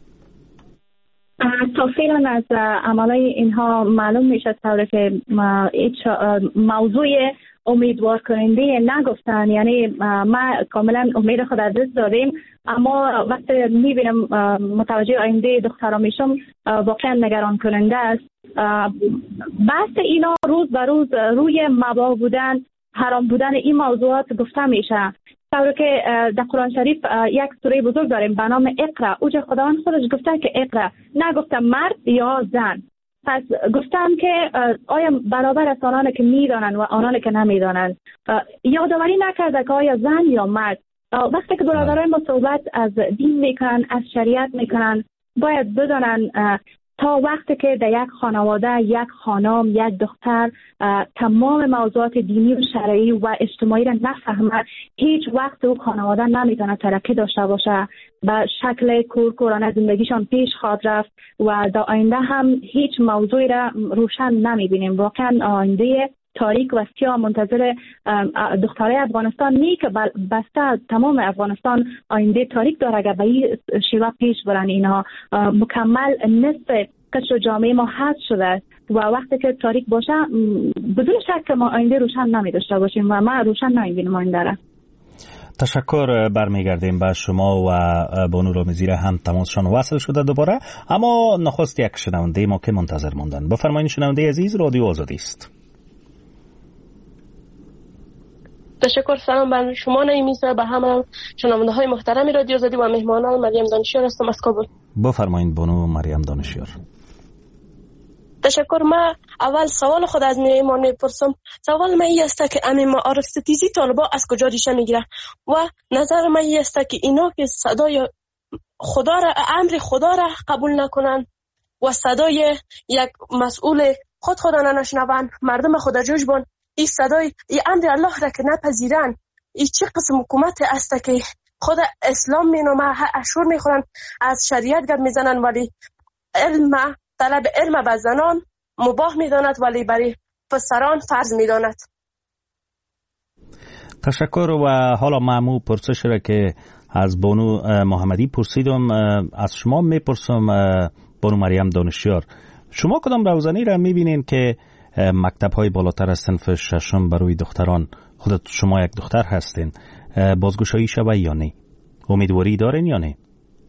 تا فعلا از عملای اینها معلوم میشه طوری که موضوع امیدوار کننده نگفتن. یعنی ما کاملا امید خود از دست داریم، اما وقتی میبینم متوجه آینده دختران میشم واقعا نگران کننده است. بحث اینا روز به روز روی مباح بودن، حرام بودن این موضوعات گفته میشه. طوری که در قرآن شریف یک سوره بزرگ داریم به نام اقرا، اوجه خداوند خودش گفته که اقرا، نگفته مرد یا زن. پس گفتم که آیا برابر است آنان که میدانند و آنان که نمیدانند. یادآوری نکرده که آیا زن یا مرد. وقتی که برادرای ما صحبت از دین میکنن، از شریعت میکنن، باید بدانن تا وقتی که در یک خانواده یک خانم، یک دختر تمام موضوعات دینی و شرعی و اجتماعی را نفهمد، هیچ وقت او خانواده نمیتونه ترقی داشته باشه، به شکل کورکورانه زندگیشان پیش خواهد رفت و در آینده هم هیچ موضوعی را روشن نمیبینیم. واقعا آینده تاریک و سیاه منتظر دخترای افغانستان نی که بسته تمام افغانستان آینده تاریک داره. اگر به این شیوه پیش برن اینها مکمل نصف قشر جامعه ما حذف شده و وقتی که تاریک باشه بدون شک ما آینده روشن نمی داشته باشیم و ما روشن نمیبینیم آینده را. تشکر. برمیگردیم به شما و بانو رامزی را هم تماسشان وصل شده دوباره، اما نخست یک شنونده ما که منتظر موندن. بفرمایید شنونده عزیز، رادیو آزادی است. تشکر. سلام بر شما نایمیسا، به همه شنونده های محترم رادیو آزادی و مهمانان. مریم دانشیار هستم از کابل. بفرمایید بانو مریم دانشیار. تشکر. من اول سوال خود از مهمان میپرسم. سوال من این است که امی معارف ستیزی طالبا از کجا ریشه میگیره و نظر من این است که اینا که صدای خدا را، امر خدا را قبول نکنن و صدای یک مسئول خدا نشنون، مردم خدا جوش بان، این صدای این امر الله را که نپذیرن، این چه قسم حکومت است که خود اسلام مینامه، اشور میخورن، از شریعت گپ میزنن، ولی طلب علم به زنان مباح میداند ولی برای پسران فرض میداند. تشکر. و حالا معمو پرسش را که از بانو محمدی پرسیدم از شما میپرسم بانو مریم دانشیار، شما کدام روزنی را میبینین که مکتب های بالاتر از صنف ششم برای دختران، خودت شما یک دختر هستین، بازگشایی شوه یا نه؟ امیدواری دارین یا نه؟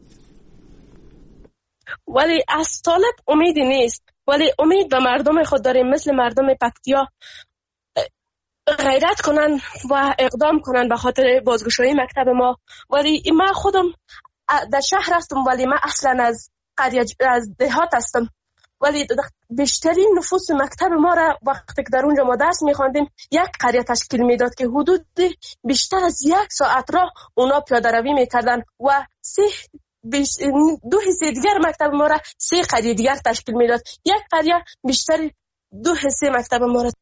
ولی از طالب امیدی نیست، ولی امید به مردم خود داریم، مثل مردم پکتیا غیرت کنن و اقدام کنن به خاطر بازگشایی مکتب ما. ولی من خودم در شهر هستم، ولی من اصلا از قریه، از دهات هستم، ولی بیشترین نفوس مکتب ما را وقتی که در اونجا ما درس میخواندیم یک قریه تشکیل میداد که حدود بیشتر از 1 ساعت راه اونا پیاده روی میکردن و 2 حصه دیگر مکتب ما را 3 قریه دیگر تشکیل میداد. یک قریه بیشتر 2 حصه مکتب ما را.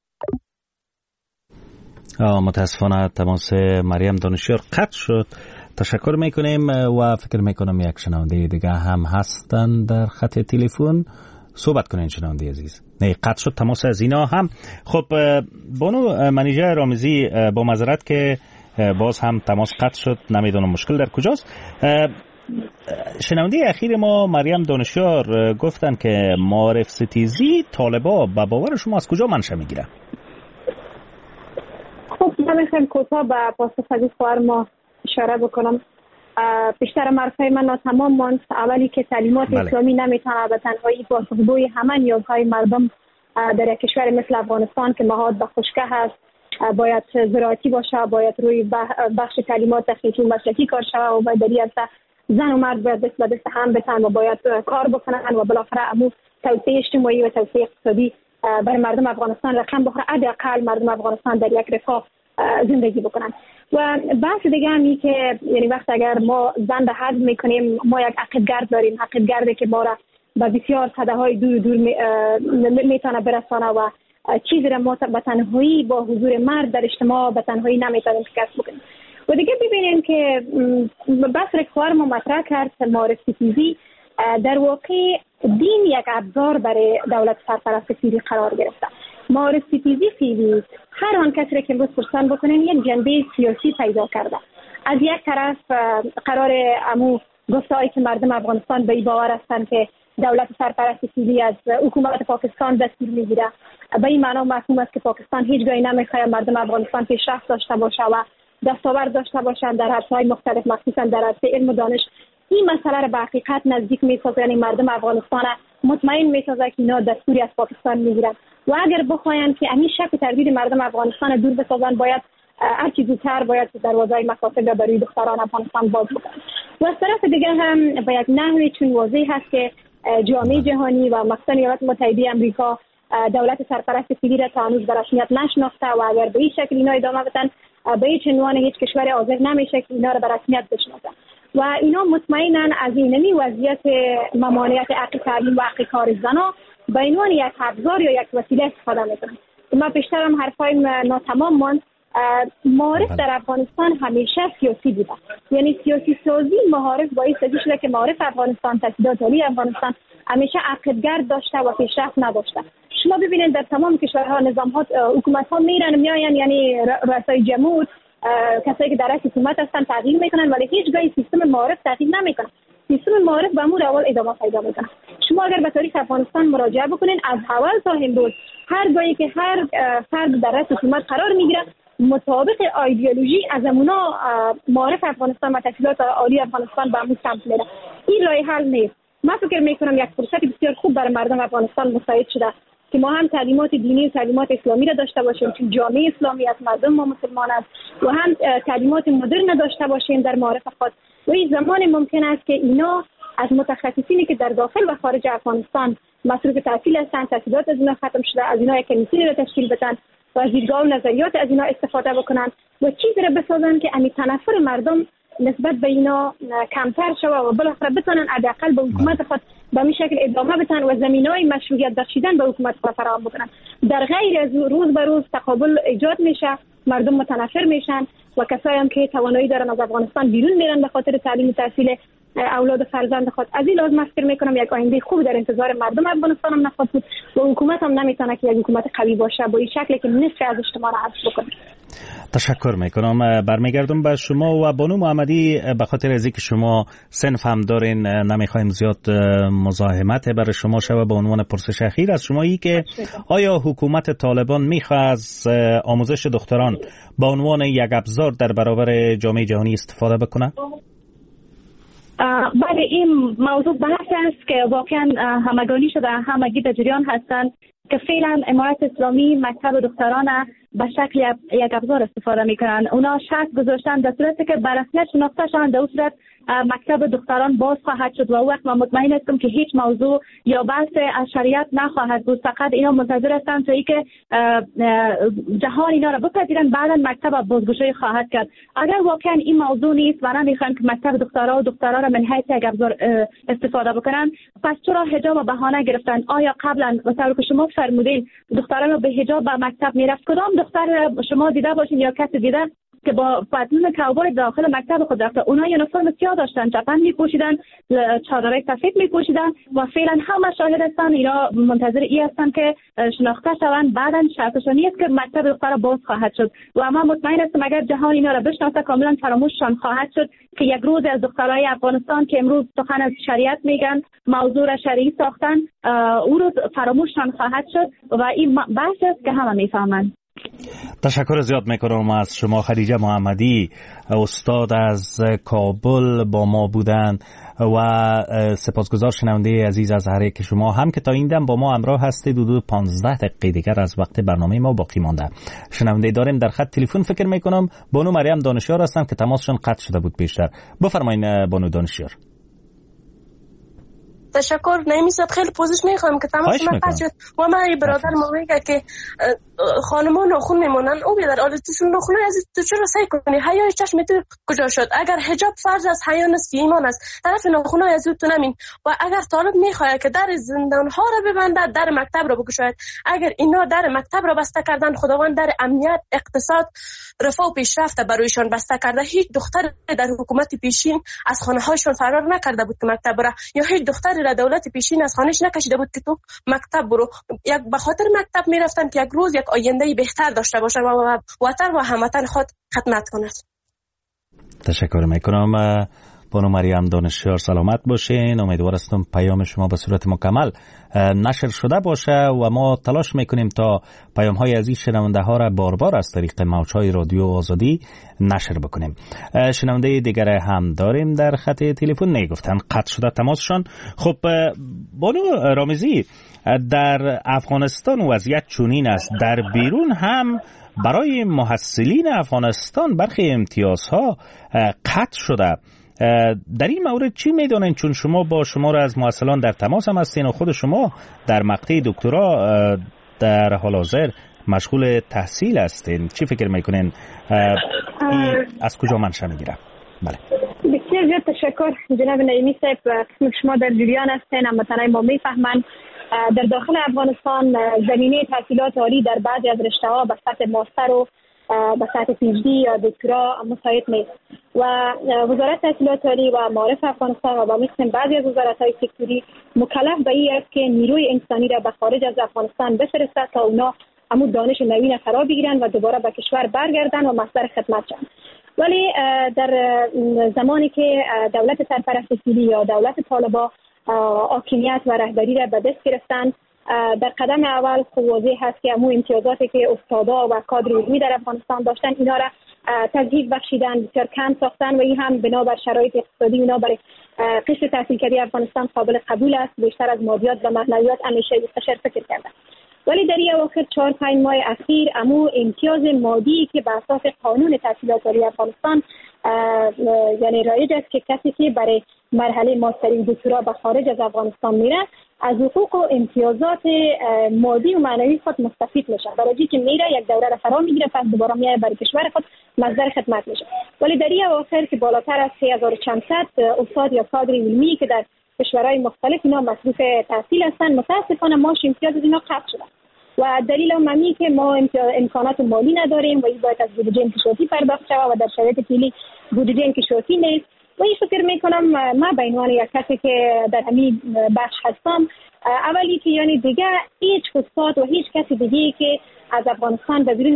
متاسفانه تماس مریم دانشیار قطع شد. تشکر میکنیم و فکر میکنم یک شنونده دیگه هم هستن در خط تلفن. صحبت کنین شنونده عزیز. نه قطع شد تماس از اینا هم. خب بانو منیژه رامزی، با معذرت که باز هم تماس قطع شد، نمیدونم مشکل در کجاست. شنونده اخیر ما مریم دانشیار گفتن که معارف ستیزی طالبا به باور شما از کجا منشأ میگیره؟ خب من میخوایم کوتاه به پاسخ از خواهر ما اشاره بکنم. بیشتر معرفه من ناتمام ماند. اولی که تعلیمات اسلامی نمیتونه به تنهایی پاسخگوی همه نیازهای مردم در یک کشور مثل افغانستان که محاط به خشکه هست باید زراعتی باشه، باید روی بخش تعلیمات تخنیکی و مسلکی کار شود و باید دری است زن و مرد باید دست به دست هم بتن و باید کار بکنن و بالاخره امو توسعه اجتماعی و توسعه اقتصادی برای مردم افغانستان رقم بخوره، حداقل مردم افغانستان در یک رفاه زندگی بکنن. و بحث دیگه همی که یعنی وقت اگر ما زن را حذف میکنیم، ما یک عقیدگرد داریم، عقیدگردی که ما را به بسیار صداهای دور میتونه برسانه و چیزی را ما به تنهایی با حضور مرد در اجتماع به تنهایی نمیتونیم کسب بکنیم. و دیگه ببینیم که بحث رکوار ما مطرح کرد، معارف ستیزی در واقع دین یک ابزار برای دولت سرپرست فعلی قرار گرفته. معارف ستیزی فعلی هر آن کسی را که امروز پرسان بکنیم یک جنبه سیاسی پیدا کرده. از یک طرف قرار امو گفته‌ای که مردم افغانستان به این باور هستند که دولت سرپرست فعلی از حکومت پاکستان دستور میگیره. به این معنا مفهوم است که پاکستان هیچ جایی نمیخواد مردم افغانستان پیشرفت داشته باشه و دستاورد داشته باشند در عرصه‌های مختلف، مخصوصا در عرصه علم و دانش. این مسئله را به حقیقت نزدیک می‌سازه، یعنی مردم افغانستان مطمئن می‌سازه که اینا دستوری از پاکستان میگیرن و اگر بخواین که همین شک و تردید مردم افغانستان دور بسازن، باید هر چیز زودتر باید دروازه‌های مکاتب برای دختران افغانستان باز بکنن. و از طرف دیگه هم به یک نحوی چون واضح هست که جامعه جهانی و مخصوصا ایالات متحده آمریکا دولت سرپرست فعلی را تا هنوز به رسمیت نشناخته و اگر به این شکل اینا ادامه بدن، به هیچ عنوان هیچ کشور حاضر نمیشه که اینا را به رسمیت بشناسه و اینا مطمئنن از اینمی وضعیت ممانعت حق تعلیم و حق کار زنا به عنوان یک ابزار یا یک وسیله استفاده میکنن. ما بیشترم حرفای ناتمام ماند. معارف در افغانستان همیشه سیاسی بوده، یعنی سیاسی سازی معارف باعث شده که معارف افغانستان، تحصیلات عالی افغانستان همیشه عقیدگرد داشته و پیشرفت نداشته. شما ببینید در تمام کشورها نظام‌ها، حکومت‌ها میاین، یعنی رؤسای جمهور، کسایی که در رأس حکومت هستن تغییر میکنن ولی هیچ گاهی سیستم معارف تغییر نمیکنه. سیستم معارف به امور اول ادامه پیدا میکنه. شما اگر به تاریخ افغانستان مراجعه بکنین، از اول تا امروز هر جایی که هر فرد در رأس حکومت قرار میگیره مطابق ایدئولوژی از امونا معارف افغانستان و تحصیلات عالی افغانستان به امور سمت میره. این راه حل نیست. من فکر میکنم یک فرصت بسیار خوب برای مردم افغانستان مساعد شده که ما هم تعلیمات دینی و تعلیمات اسلامی را داشته باشیم، چون جامعه اسلامی از مردم ما مسلمان است، و هم تعلیمات مدرن داشته باشیم در معارف خود. و این زمان ممکن است که اینا از متخصصینی که در داخل و خارج افغانستان مصروف تحصیل هستند، تحصیلات از اینا ختم شده، از اینا یک کمیسیون را تشکیل بدن و از دیدگاه و نظریات از اینا استفاده بکنن و چیزی را بسازن که امی تنفر مردم نسبت به اینا کمتر شود و بالاخره بتونن حداقل به حکومت خود به این شکل ادامه بدن و زمینه‌های مشروعیت بخشیدن به حکومت خود فراهم بکنن. در غیر از روز به روز تقابل ایجاد میشه، مردم متنفر میشن و کسایی هم که توانایی دارن از افغانستان بیرون میرن به خاطر تعلیم و تحصیل اولاد و فرزند خود. از این لازم فکر میکنم یک آینده خوب در انتظار مردم افغانستان هم نخواهد بود و حکومت هم نمیتونه که یک حکومت قوی باشه با این شکلی که نصف از اجتماع را حذف بکنه. تشکر میکنم. برمیگردم به شما و بانو محمدی. به خاطر از اینکه شما صنف هم دارین نمیخوایم زیاد مزاحمت برای شما شوه. به عنوان پرسش اخیر از شما ای که آیا حکومت طالبان میخواد از آموزش دختران به عنوان یک ابزار در برابر جامعه جهانی استفاده بکنه؟ بله، این موضوع بحث است که واقعا همگانی شده، همگی در جریان هستند که فعلا امارت اسلامی مکتب دختران به شکل یک ابزار استفاده میکنن. اونا شرط گذاشتن در صورتی که بررسیت شناخته شوند در صورت مکتب دختران باز خواهد شد و وقت من مطمئن هستم که هیچ موضوع یا بحث از شریعت نخواهد بود. فقط اینا منتظر هستند تا اینکه جهان اینا را بپذیرن، بعدا مکتب بازگشایی خواهد کرد. اگر واقعا این موضوع نیست و نمیخوان که مکتب دخترها و دخترها را من حیث یک ابزار استفاده بکنن، پس چرا حجاب بهانه گرفتن؟ آیا قبلا مثلا که شما فرمودین دختران رو به حجاب به مکتب میرفت؟ کدام دختر شما دیده باشین یا کسی دیده که با پتلون کاوبوی داخل مکتب خود رفته؟ اونا یونیفرم سیاه داشتن، چپن میپوشیدن، چادر سفید میپوشیدن و فعلا همه شاهد هستن. اینا منتظر ای هستن که شناخته شوند. بعدا شرطشانی است که مکتب دختر باز خواهد شد و من مطمئن هستم اگر جهان اینا را بشناسه کاملا فراموششان خواهد شد که یک روز از دخترای افغانستان که امروز سخن از شریعت میگن، موضوع را شرعی ساختن، او روز فراموششان خواهد شد و این بحث است که همه میفهمند. تشکر زیاد میکنم از شما. خدیجه محمدی استاد از کابل با ما بودن و سپاسگزار شنونده عزیز از هر یک شما هم که تا این دم با ما همراه هستید. حدود 15 دقیقه دیگر از وقت برنامه ما باقی مانده. شنونده داریم در خط تلفن فکر میکنم بانو مریم دانشیار هستن که تماسشون قطع شده بود پیشتر. بفرمایید بانو دانشیار. تشکر. نمی‌صد خیلی پوزش میخوام که تماس من قطع شد و من برادر ما میگه که خانمان ناخون میمونن او بیادر آلتشون ناخونه از تو چرا سعی کنی حیای چشم تو کجا شد؟ اگر حجاب فرض از حیا نیست که ایمان است، طرف ناخونه از تو نمین. و اگر طالب میخواد که در زندان ها را ببنده، در مکتب را بگشاید. اگر اینا در مکتب را بسته کردن، خداوند در امنیت، اقتصاد، رفاه و پیشرفت برایشان بسته کرده. هیچ دختر در حکومت پیشین از خانه هایشون فرار نکرده بود که مکتب بره، یا هیچ دختری را دولت پیشین از خانهش نکشیده بود که تو مکتب برو. یک به خاطر مکتب میرفتن که یک روز یک آینده بهتر داشته باشن و وطن و هموطن خود خدمت کنند. تشکر میکنم. بانو مریم دانشیار سلامت باشین. امیدوار هستم پیام شما به صورت مکمل نشر شده باشه و ما تلاش میکنیم تا پیام های از این شنونده ها را بار بار از طریق موجهای رادیو آزادی نشر بکنیم. شنونده دیگر هم داریم در خط تلفن، نگفتن قطع شده تماسشان. خب بانو رامزی، در افغانستان وضعیت چنین است، در بیرون هم برای محصلین افغانستان برخی امتیازها قطع شده. در این مورد چی میدونین؟ چون شما با شمار از محصلان در تماس هم هستین و خود شما در مقطع دکترا در حال حاضر مشغول تحصیل هستین. چی فکر میکنین از کجا منشأ میگیره؟ بله. بسیار زیاد تشکر جناب نعیمی صاحب. شما در جریان هستین، هموطنان ما میفهمند در داخل افغانستان زمینه تحصیلات عالی در بعضی از رشته‌ها به سطح ماستر و به سطح پی‌اچ‌دی یا دکترا مساعد نیست و وزارت تحصیلات عالی و معارف افغانستان و با مثل بعضی از وزارت‌های سکتوری مکلف به این است که نیروی انسانی را به خارج از افغانستان بفرسته تا اونا همون دانش نوین فرا بگیرن و دوباره به کشور برگردن و مصدر خدمت شن. ولی در زمانی که دولت سرپرست سیلی یا دولت طالبان حاکمیت و رهبری را به دست گرفتن، در قدم اول خوب واضح هست که همون امتیازاتی که استادا و کادر علمی در افغانستان داشتن اینا را تضعیف بخشیدن، بسیار کم ساختن و این هم بنابر شرایط اقتصادی اینا برای قشر تحصیل کردی افغانستان قابل قبول است. بیشتر از مادیات و معنویات همیشه مستشار فکر کردن. ولی در این اواخر 4-5 ماه اخیر امو امتیاز مادی که بر اساس قانون تحصیلات عالی افغانستان یعنی رایج است که کسی که برای مرحله ماستری و دکترا به خارج از افغانستان میره از حقوق و امتیازات مادی و معنوی خود مستفید میشه، برای که میره یک دوره را فرا میگیره، پس دوباره میاد برای کشور خود مصدر خدمت میشه. ولی در این اواخر که بالاتر از 3400 استاد یا کادر علمی که در کشورهای مختلف اینا مصروف تحصیل هستند، متاسفانه ماش امتیاز اینا قطع شده و دلیل هم که ما امکانات مالی نداریم و این باید از بودجه انکشافی پرداخت شود و در شرایط فعلی بودجه انکشافی نیست. و این فکر میکنم ما به عنوان یک کسی که در همین بخش هستم، اولی که یعنی دیگه هیچ استاد و هیچ کسی دیگه که از افغانستان به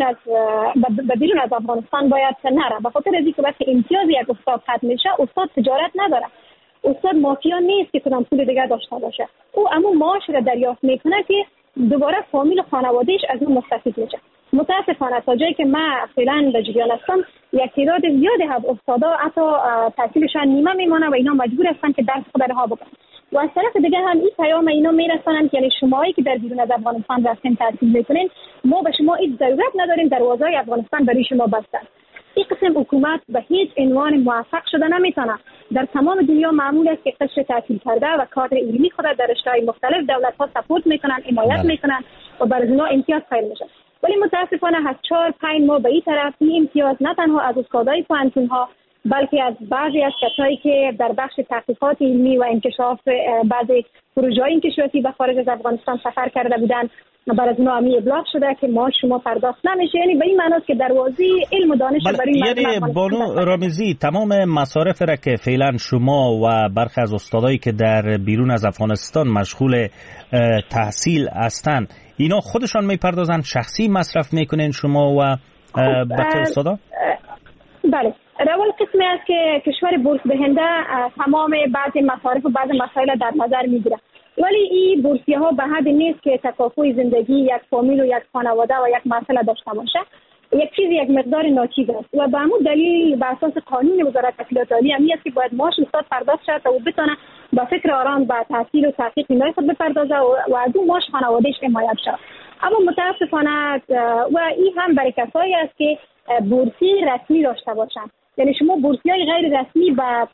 بیرون از افغانستان باید نره، به خاطر از اینکه وقتی امتیاز یک استاد ختم میشه، استاد تجارت نداره، استاد مافیا نیست که کدام پول دیگه داشته باشه، او اما معاش را دریافت میکنه که دوباره فامیل و خانوادهش از اون مستفید میشه. متاسفانه تا جایی که من فعلا در جریان هستم، یک تعداد زیادی از استادا حتی تحصیلشان نیمه میمونه و اینا مجبور هستن که درس خود رها بکنن. و از طرف دیگه هم این پیام اینا میرسونن که یعنی شماهایی که در بیرون از افغانستان رفتین تحصیل میکنین، ما به شما هیچ ضرورت نداریم، دروازه‌های افغانستان برای شما بسته. این قسم حکومت به هیچ عنوان موفق شده نمیتونه. در تمام دنیا معمول است که قشر تحصیل کرده و کادر علمی خود در رشته‌های مختلف دولت‌ها سپورت میکنن، حمایت میکنن و برای اونا امتیاز قائل میشن. ولی متاسفانه از 4-5 ماه به این طرف این امتیاز نه تنها از استادای پوهنتون‌ها بلکه از بعضی از کسایی که در بخش تحقیقات علمی و انکشاف بعضی پروژه‌های انکشافی به خارج از افغانستان سفر کرده بودن برای از اونها ابلاغ شده که ما شما پرداخت نمیشه، یعنی به این معنی است که دروازه علم و دانش برای یعنی بانو رامزی تمام مصارف را که فعلا شما و برخی از استادایی که در بیرون از افغانستان مشغول تحصیل هستند اینا خودشان میپردازن، شخصی مصرف میکنین شما و بقیه استادا؟ بله، اول قسمی است که کشور بورس دهنده تمام بعضی مصارف و بعضی مسائل در نظر میگیره، ولی این بورسیه ها به حد نیست که تکافؤ زندگی یک فامیل و یک خانواده و یک مسئله داشته باشه. یک مقدار ناچیز است و به همون دلیل به اساس قانون وزارت تحصیلات عالی همی است که باید معاش استاد پرداخت شد تا او بتونه با فکر آرام به تحصیل و تحقیق اینای خود بپردازه و از اون معاش خانوادهش حمایت شد. اما متاسفانه و این هم برای کسایی است که بورسی رسمی داشته باشن، یعنی شما بورسیای غیر رسمی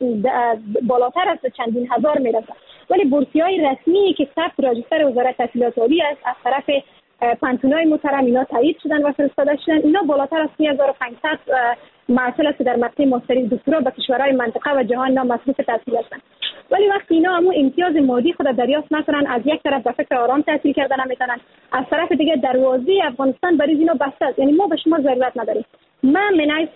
بالاتر از چندین هزار میرسه، ولی بورسیای رسمی که ثبت راجستر وزارت تحصیلات عالی است از طرف پانتونای محترم اینا تایید شدن و فرستاده شدن، اینا بالاتر از 3500 معطل است در مقطع ماستری دکترا به کشورهای منطقه و جهان اینا مصروف تحصیل هستند. ولی وقتی اینا همون امتیاز مادی خود دریافت نکنن، از یک طرف به فکر آرام تحصیل کردن نمیتونن، از طرف دیگه دروازه افغانستان برای اینا بسته است، یعنی ما به شما ضرورت نداریم. من منایس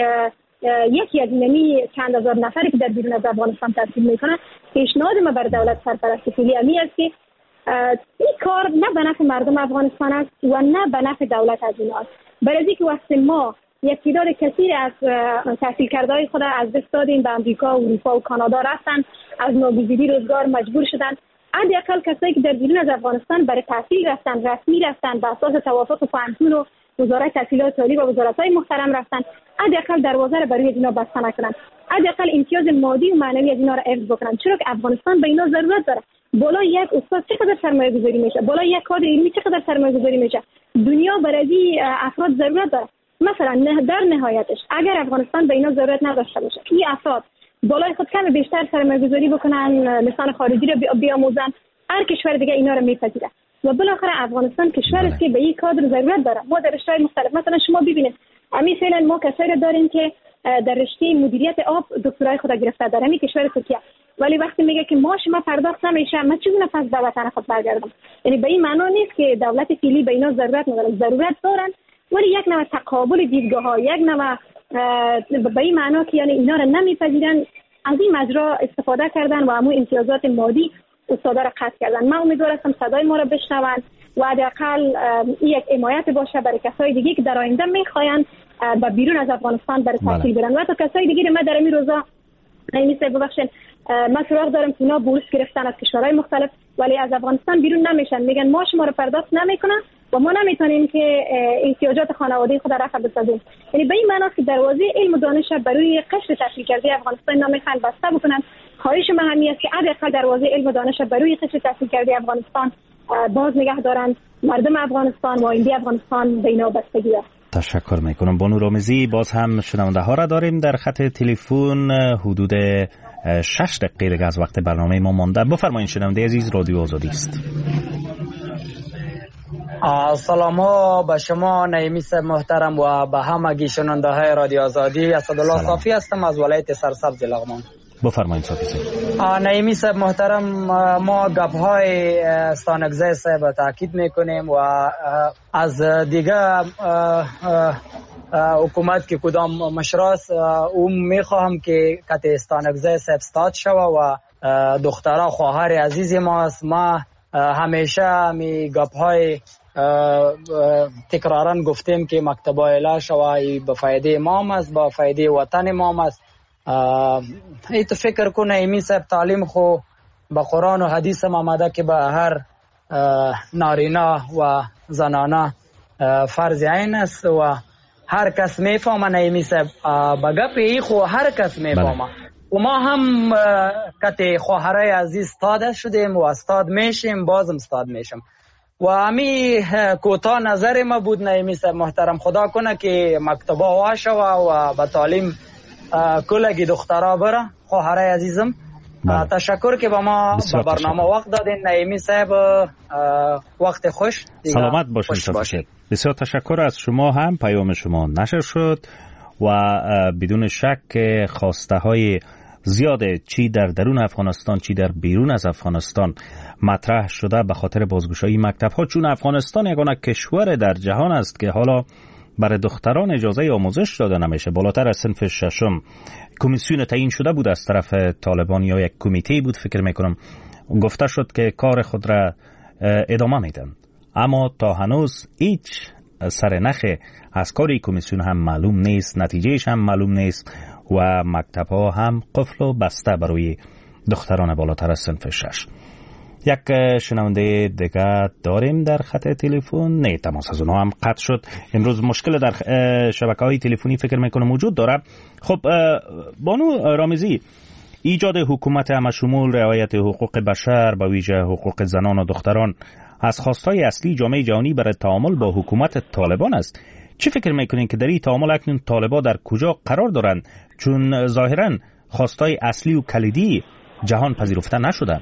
یکی از یعنی چند هزار نفری که در بیرون از افغانستان تحصیل میکنن، پیشنهاد ما بر دولت سرپرست فعلی امی است که این کار نه به نفع مردم افغانستان است و نه به نفع دولت از ایناست. برای اینکه وقتی ما یک تعداد کثیر از تحصیل کرده‌های خود از دست دادیم به امریکا و اروپا و کانادا رفتن، از ناگزیری روزگار مجبور شدن، حداقل کسایی که در بیرون از افغانستان برای تحصیل رفتن، رسمی رفتن، به اساس توافق پوهنتون و وزارت تحصیلات عالی و وزارت‌های محترم رفتن، حداقل دروازه را برای اینا بسته نکنن، حداقل امتیاز مادی و معنوی از اینا را حفظ بکنن، چرا که افغانستان به اینا ضرورت داره. بالا یک استاد چقدر سرمایه گذاری میشه، بالا یک کادر علمی چقدر سرمایه گذاری میشه، دنیا برای افراد ضرورت داره. مثلا در نهایتش اگر افغانستان به اینا ضرورت نداشته باشه، این افراد بالای خود کم بیشتر سرمایه گذاری بکنن، لسان خارجی را بیاموزن، هر کشور دیگه اینا رو میپذیره و بالاخره افغانستان کشوری است که به این کادر ضرورت داره. ما در رشته‌های مختلف مثلا شما ببینید همین فعلا ما کسایی داریم که در رشته مدیریت آب دکترای خود گرفته در همین کشور ترکیه، ولی وقتی میگه که ما شما پرداخت نمیشه، من چگونه پس به وطن خود برگردم؟ یعنی به این معنی نیست که دولت فعلی به اینا ضرورت نداره، ضرورت دارن، ولی یک نوع تقابل دیدگاه‌ها، یک نوع به این معنی که یعنی اینا را نمیپذیرن، از این مجرا استفاده کردن و همون امتیازات مادی استادا را قطع کردن. من امیدوارم صدای ما را بشنون و حداقل یک حمایت باشه برای کسای دیگه که در آینده میخواین به بیرون از افغانستان برای تحصیل برن و تا کسای دیگه ما در این روزا نمیشه ببخشید من سراغ دارم که اینا بورس گرفتن از کشورهای مختلف ولی از افغانستان بیرون نمیشن، میگن ما شما رو پرداخت نمیکنن و ما نمیتونیم که احتیاجات خانواده خود رفع بسازیم. یعنی به این معنی که دروازه علم و دانش برای قشر تحصیل کرده افغانستان نمیخوان بسته بکنن. خواهش من همین است که حداقل دروازه علم و دانش برای قشر تحصیل کرده افغانستان باز نگه دارند. مردم افغانستان و آینده افغانستان به اینا بستگی است. تشکر میکنم. بانو رامزی، باز هم شنونده ها را داریم در خط تلفن. حدود 6 دقیقه دیگه از وقت برنامه ما مانده. بفرمایید شنونده عزیز، رادیو آزادی است. سلام به شما نعیمی صاحب محترم و به همگی شنونده های رادیو آزادی. اسدالله صافی هستم از ولایت سرسبز لغمان. بفرمایید صافی صاحب. نعیمی صاحب محترم، ما گپ های ستانکزی صاحب تاکید میکنیم و از دیگه حکومت که کدام مشراس او میخواهم که کت ستانکزی صاحب استاد شوه و دخترها خواهر عزیز ماست. ما همیشه می گپ های تکرارا گفتیم که مکتب اعلی شوه به فایده ما است، به فایده وطن ما است. ایت فکر کنه ایمی صاحب تعلیم خو به قرآن و حدیث آمده که به هر نارینه و زنانه فرض عین است و هر کس میفهمه. ایمی صاحب به گپ ای خو هر کس میفهمه و ما هم کت خواهرای عزیز استاد شدیم و استاد میشیم، بازم استاد میشم و امی کوتاه نظر ما بود. نعیمی صاحب محترم، خدا کنه که مکتبا واشه و به تعلیم کلگی دخترها بره. خواهرای عزیزم تشکر که با ما به برنامه وقت دادین. نعیمی صاحب وقت خوش، سلامت باشین. بسیار تشکر از شما هم. پیام شما نشر شد و بدون شک خواسته های زیاد چی در درون افغانستان چی در بیرون از افغانستان مطرح شده به خاطر بازگشایی مکتب ها، چون افغانستان یگانه کشور در جهان است که حالا برای دختران اجازه آموزش داده نمیشه. بالاتر از صنف ششم کمیسیون تعیین شده بود از طرف طالبان یا یک کمیته بود فکر میکنم، گفته شد که کار خود را ادامه میدن، اما تا هنوز هیچ سرنخ از کاری کمیسیون هم معلوم نیست، نتیجهش هم معلوم نیست و مکتب ها هم قفل و بسته برای دختران بالاتر از صنف 6. یک شنونده دیگه داریم در خط تلفن. نه، تماس از اونها هم قطع شد. امروز مشکل در شبکه‌های تلفنی فکر میکنم وجود داره. خب بانو رامزی، ایجاد حکومت همشمول، رعایت حقوق بشر به ویژه حقوق زنان و دختران از خواستهای اصلی جامعه جهانی برای تعامل با حکومت طالبان است. چی فکر میکنین که در این تعامل اکنون طالبان در کجا قرار دارند؟ چون ظاهرا خواستهای اصلی و کلیدی جهان پذیرفته نشدن.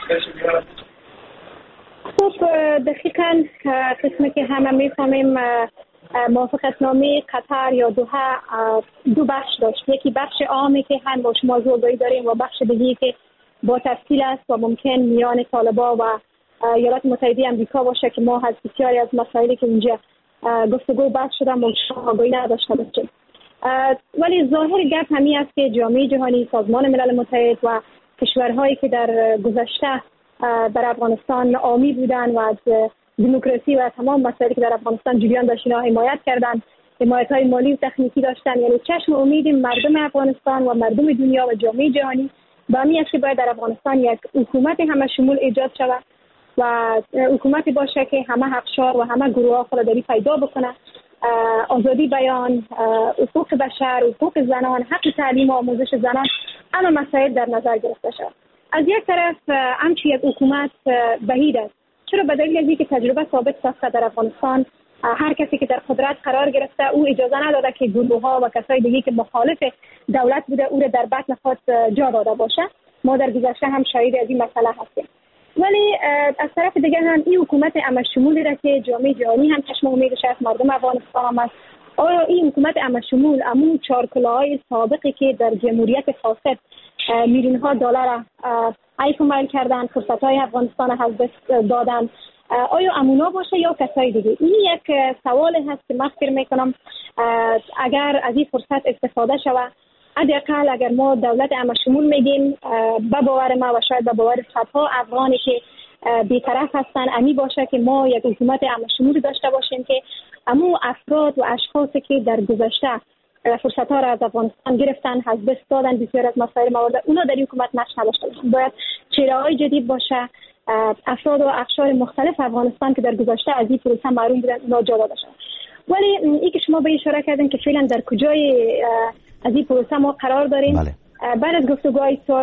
خب دقیقاً قسمی که همه میفهمیم موافقتنامه قطر یا دوحه دو بخش داشت. یکی بخش عامی که هم با شما زودایی داریم و بخش دیگری که با تفصیل است و ممکن میان طالبان و ایالات متحده آمریکا باشه که ما از بسیاری از مسائلی که اینجا گفتگو بحث شده ما آگاهی نداشته باشیم. ولی ظاهر گپ همین است که جامعه جهانی، سازمان ملل متحد و کشورهایی که در گذشته در افغانستان عامی بودن و از دموکراسی و تمام مسائلی که در افغانستان جریان داشت اینا حمایت کردند، حمایت‌های مالی و تکنیکی داشتن. یعنی چشم امید مردم افغانستان و مردم دنیا و جامعه جهانی به همین است که باید در افغانستان یک حکومت همشمول ایجاد شود و حکومتی باشه که همه اقشار و همه گروه‌ها خود داری پیدا بکنه. آزادی بیان، حقوق بشر، حقوق زنان، حق تعلیم و آموزش زنان، همه مسائل در نظر گرفته شود. از یک طرف همچی یک حکومت بعید است. چرا؟ به دلیل اینکه تجربه ثابت ساخته در افغانستان هر کسی که در قدرت قرار گرفته او اجازه نداده که گروه‌ها و کسای دیگه که مخالف دولت بوده او را در بطن خود جا داده باشه. ما در گذشته هم شاهد از این مسئله هستیم. ولی از طرف دیگه هم این حکومت همشمولی را که جامعه جهانی هم چشم امیدش از مردم افغانستان هم است. آیا این حکومت همشمول امون چارکلاهای سابقی که در جمهوریت فاسد میلیون‌ها دلار عیف و میل کردن، فرصت‌های افغانستان از دست دادن، آیا امونا باشه یا کسای دیگه؟ این یک سوال هست که من فکر میکنم اگر از این فرصت استفاده شود، حداقل اگر ما دولت همشمول میگیم، به باور ما و شاید به باور صدها افغانی که بی‌طرف هستن، امی باشه که ما یک حکومت همشمول داشته باشیم که امو افراد و اشخاصی که در گذشته فرصت‌ها را از افغانستان گرفتن، از دست دادن، بسیار از مسائل موارد اونا در این حکومت نقش نداشته باشن. باید چهره‌های جدید باشه، افراد و اقشار مختلف افغانستان که در گذشته از این پروسه محروم بودن اونا جا داده شدن. ولی این که شما به اشاره کردین که فعلا در کجای از این پروسه ما قرار داریم، بعد از گفتگوهای صلح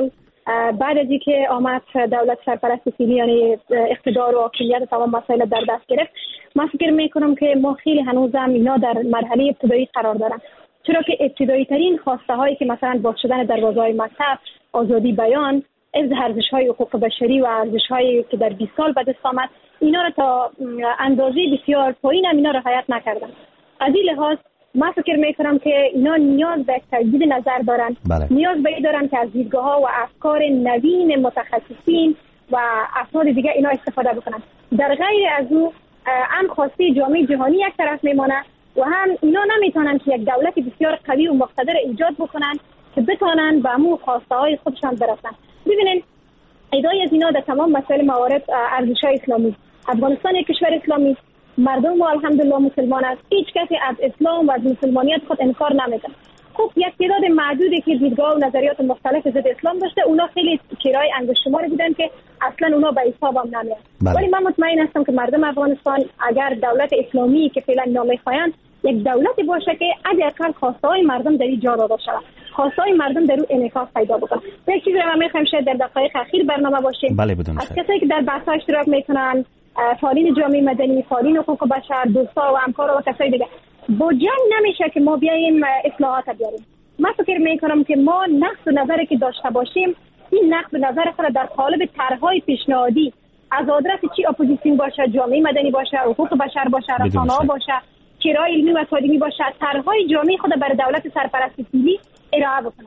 بعد از اینکه آمد دولت سرپرست فعلی یعنی اقتدار و حاکمیت تمام مسائل در دست گرفت، من فکر میکنم که ما خیلی هنوزم اینا در مرحله ابتدایی قرار دارن، چرا که ابتدایی ترین خواسته هایی که مثلا باز شدن دروازه های مکتب، آزادی بیان، حفظ ارزش های حقوق بشری و ارزش هایی که در 20 سال به دست آمد، اینا را تا اندازه بسیار پایین اینا رعایت نکردن. از این لحاظ من فکر میکنم که اینا نیاز به تجدید نظر دارن. نیاز به این دارن که از دیدگاه ها و افکار نوین متخصصین و افراد دیگه اینا استفاده بکنن. در غیر از او هم خواسته جامعه جهانی یک طرف میمانه و هم اینا نمیتونن که یک دولت بسیار قوی و مقتدر ایجاد بکنن که بتونن به همون خواسته های خودشان برسن. ببینید ایدای از اینا در تمام مسائل موارد ارزش های اسلامی، افغانستان یک کشور اسلامی، مردم ما الحمدلله مسلمان است، هیچ کسی از اسلام و از مسلمانیت خود انکار نمیکنه. خب یک تعداد معدودی که دیدگاه و نظریات مختلف ضد اسلام داشته، اونا خیلی کرای انگشتشماری بودن که اصلا اونا به حساب هم نمیاد. ولی من مطمئن هستم که مردم افغانستان اگر دولت اسلامی که فعلا نامیخواهند یک دولتی باشه که حداقل خواسته‌های مردم در این جا داده شود، خواسته‌های مردم در اون انعکاس پیدا بکنه. یک چیزی رو من می‌خوام شاید در دقایق اخیر برنامه باشه. از کسایی که در بحث‌ها اشتراک میکنن، فعالین جامعه مدنی، فعالین حقوق بشر، دوستا و همکارا و کسای دیگه، با جنگ نمیشه که ما بیایم اصلاحات بیاریم. من فکر میکنم که ما نقد و نظری که داشته باشیم، این نقد و نظر خود در قالب طرح‌های پیشنهادی از آدرس چی اپوزیسیون باشه، جامعه مدنی باشه، حقوق بشر باشه، رسانه‌ها باشه، کرای علمی و اکادمی باشه، طرح‌های جامعه خود برای دولت سرپرست فعلی ارائه بکنن.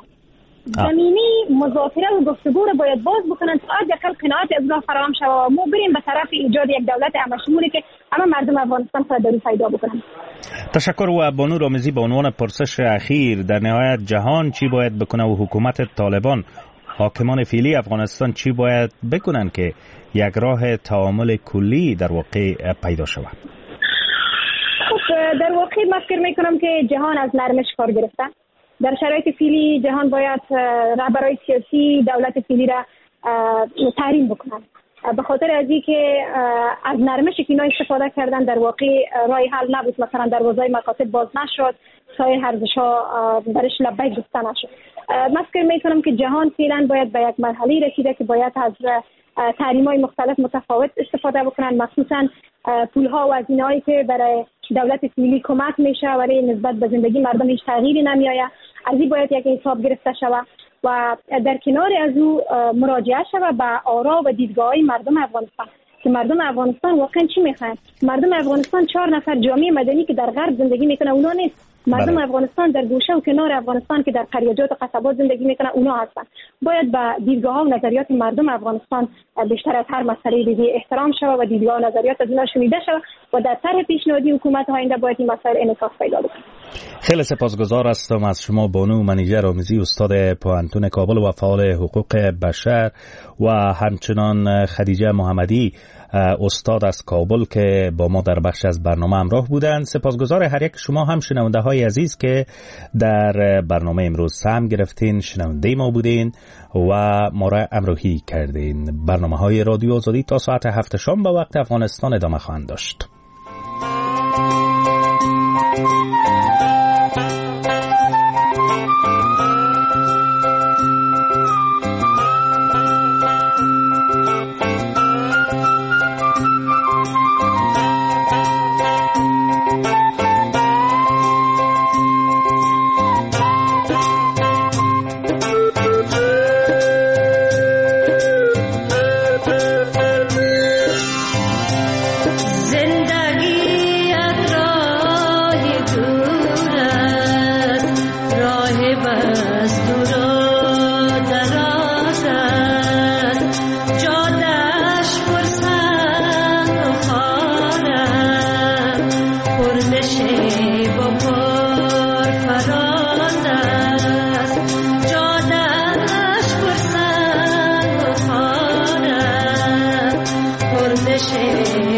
زمینی مذاکره و گفتگو رو باید باز بکنن تا حداقل قناعت از راه فراهم شود و ما بریم به طرف ایجاد یک دولت همشمولی که همه مردم افغانستان خود در پیدا بکنن. تشکر. و بانو رامزی، به عنوان پرسش اخیر، در نهایت جهان چی باید بکنه و حکومت طالبان، حاکمان فعلی افغانستان چی باید بکنن که یک راه تعامل کلی در واقع پیدا شود؟ خب در واقع من فکر میکنم که جهان از نرمش کار گرفته. در شرایط فعلی جهان باید رهبرای سیاسی دولت فعلی را تحریم بکنن، به خاطر از اینکه از نرمش که اینا استفاده کردن در واقع راه حل نبود. مثلا دروازه‌های مکاتب باز نشد، سایر ارزش‌ها درش لبیک گفته نشد. من فکر میکنم که جهان فعلا باید به یک مرحله رسیده که باید از تحریم‌های مختلف متفاوت استفاده بکنن، مخصوصا پول‌ها و هزینه‌هایی که برای دولت فعلی کمک میشه ولی نسبت به زندگی مردم هیچ تغییری نمیآید، از این باید یک حساب گرفته شود و در کنار از او مراجعه شود به آرا و دیدگاه‌های مردم افغانستان که مردم افغانستان واقعا چی میخوان. مردم افغانستان 4 نفر جامعه مدنی که در غرب زندگی میکنه اونا نیست. مردم افغانستان در گوشه و کنار افغانستان که در قریه‌جات و قصبات زندگی میکنن اونا هستن. باید به دیدگاه‌ها و نظریات مردم افغانستان بیشتر از هر مسئله دیگه احترام شود و دیدگاه و نظریات از اونا شنیده شود و در طرح پیشنهادی حکومت آینده باید این مسائل انعکاس پیدا بکنه. خیلی سپاسگزار هستم از شما بانو منیژه رامزی، استاد پوهنتون کابل و فعال حقوق بشر، و همچنان خدیجه محمدی، استاد از کابل که با ما در بخش از برنامه همراه بودند. سپاسگزار هر یک شما هم شنونده های عزیز که در برنامه امروز سهم گرفتین، شنونده ما بودین و ما را همراهی کردین. برنامه های رادیو آزادی تا ساعت 7 شام به وقت افغانستان ادامه خواهند داشت. Shame.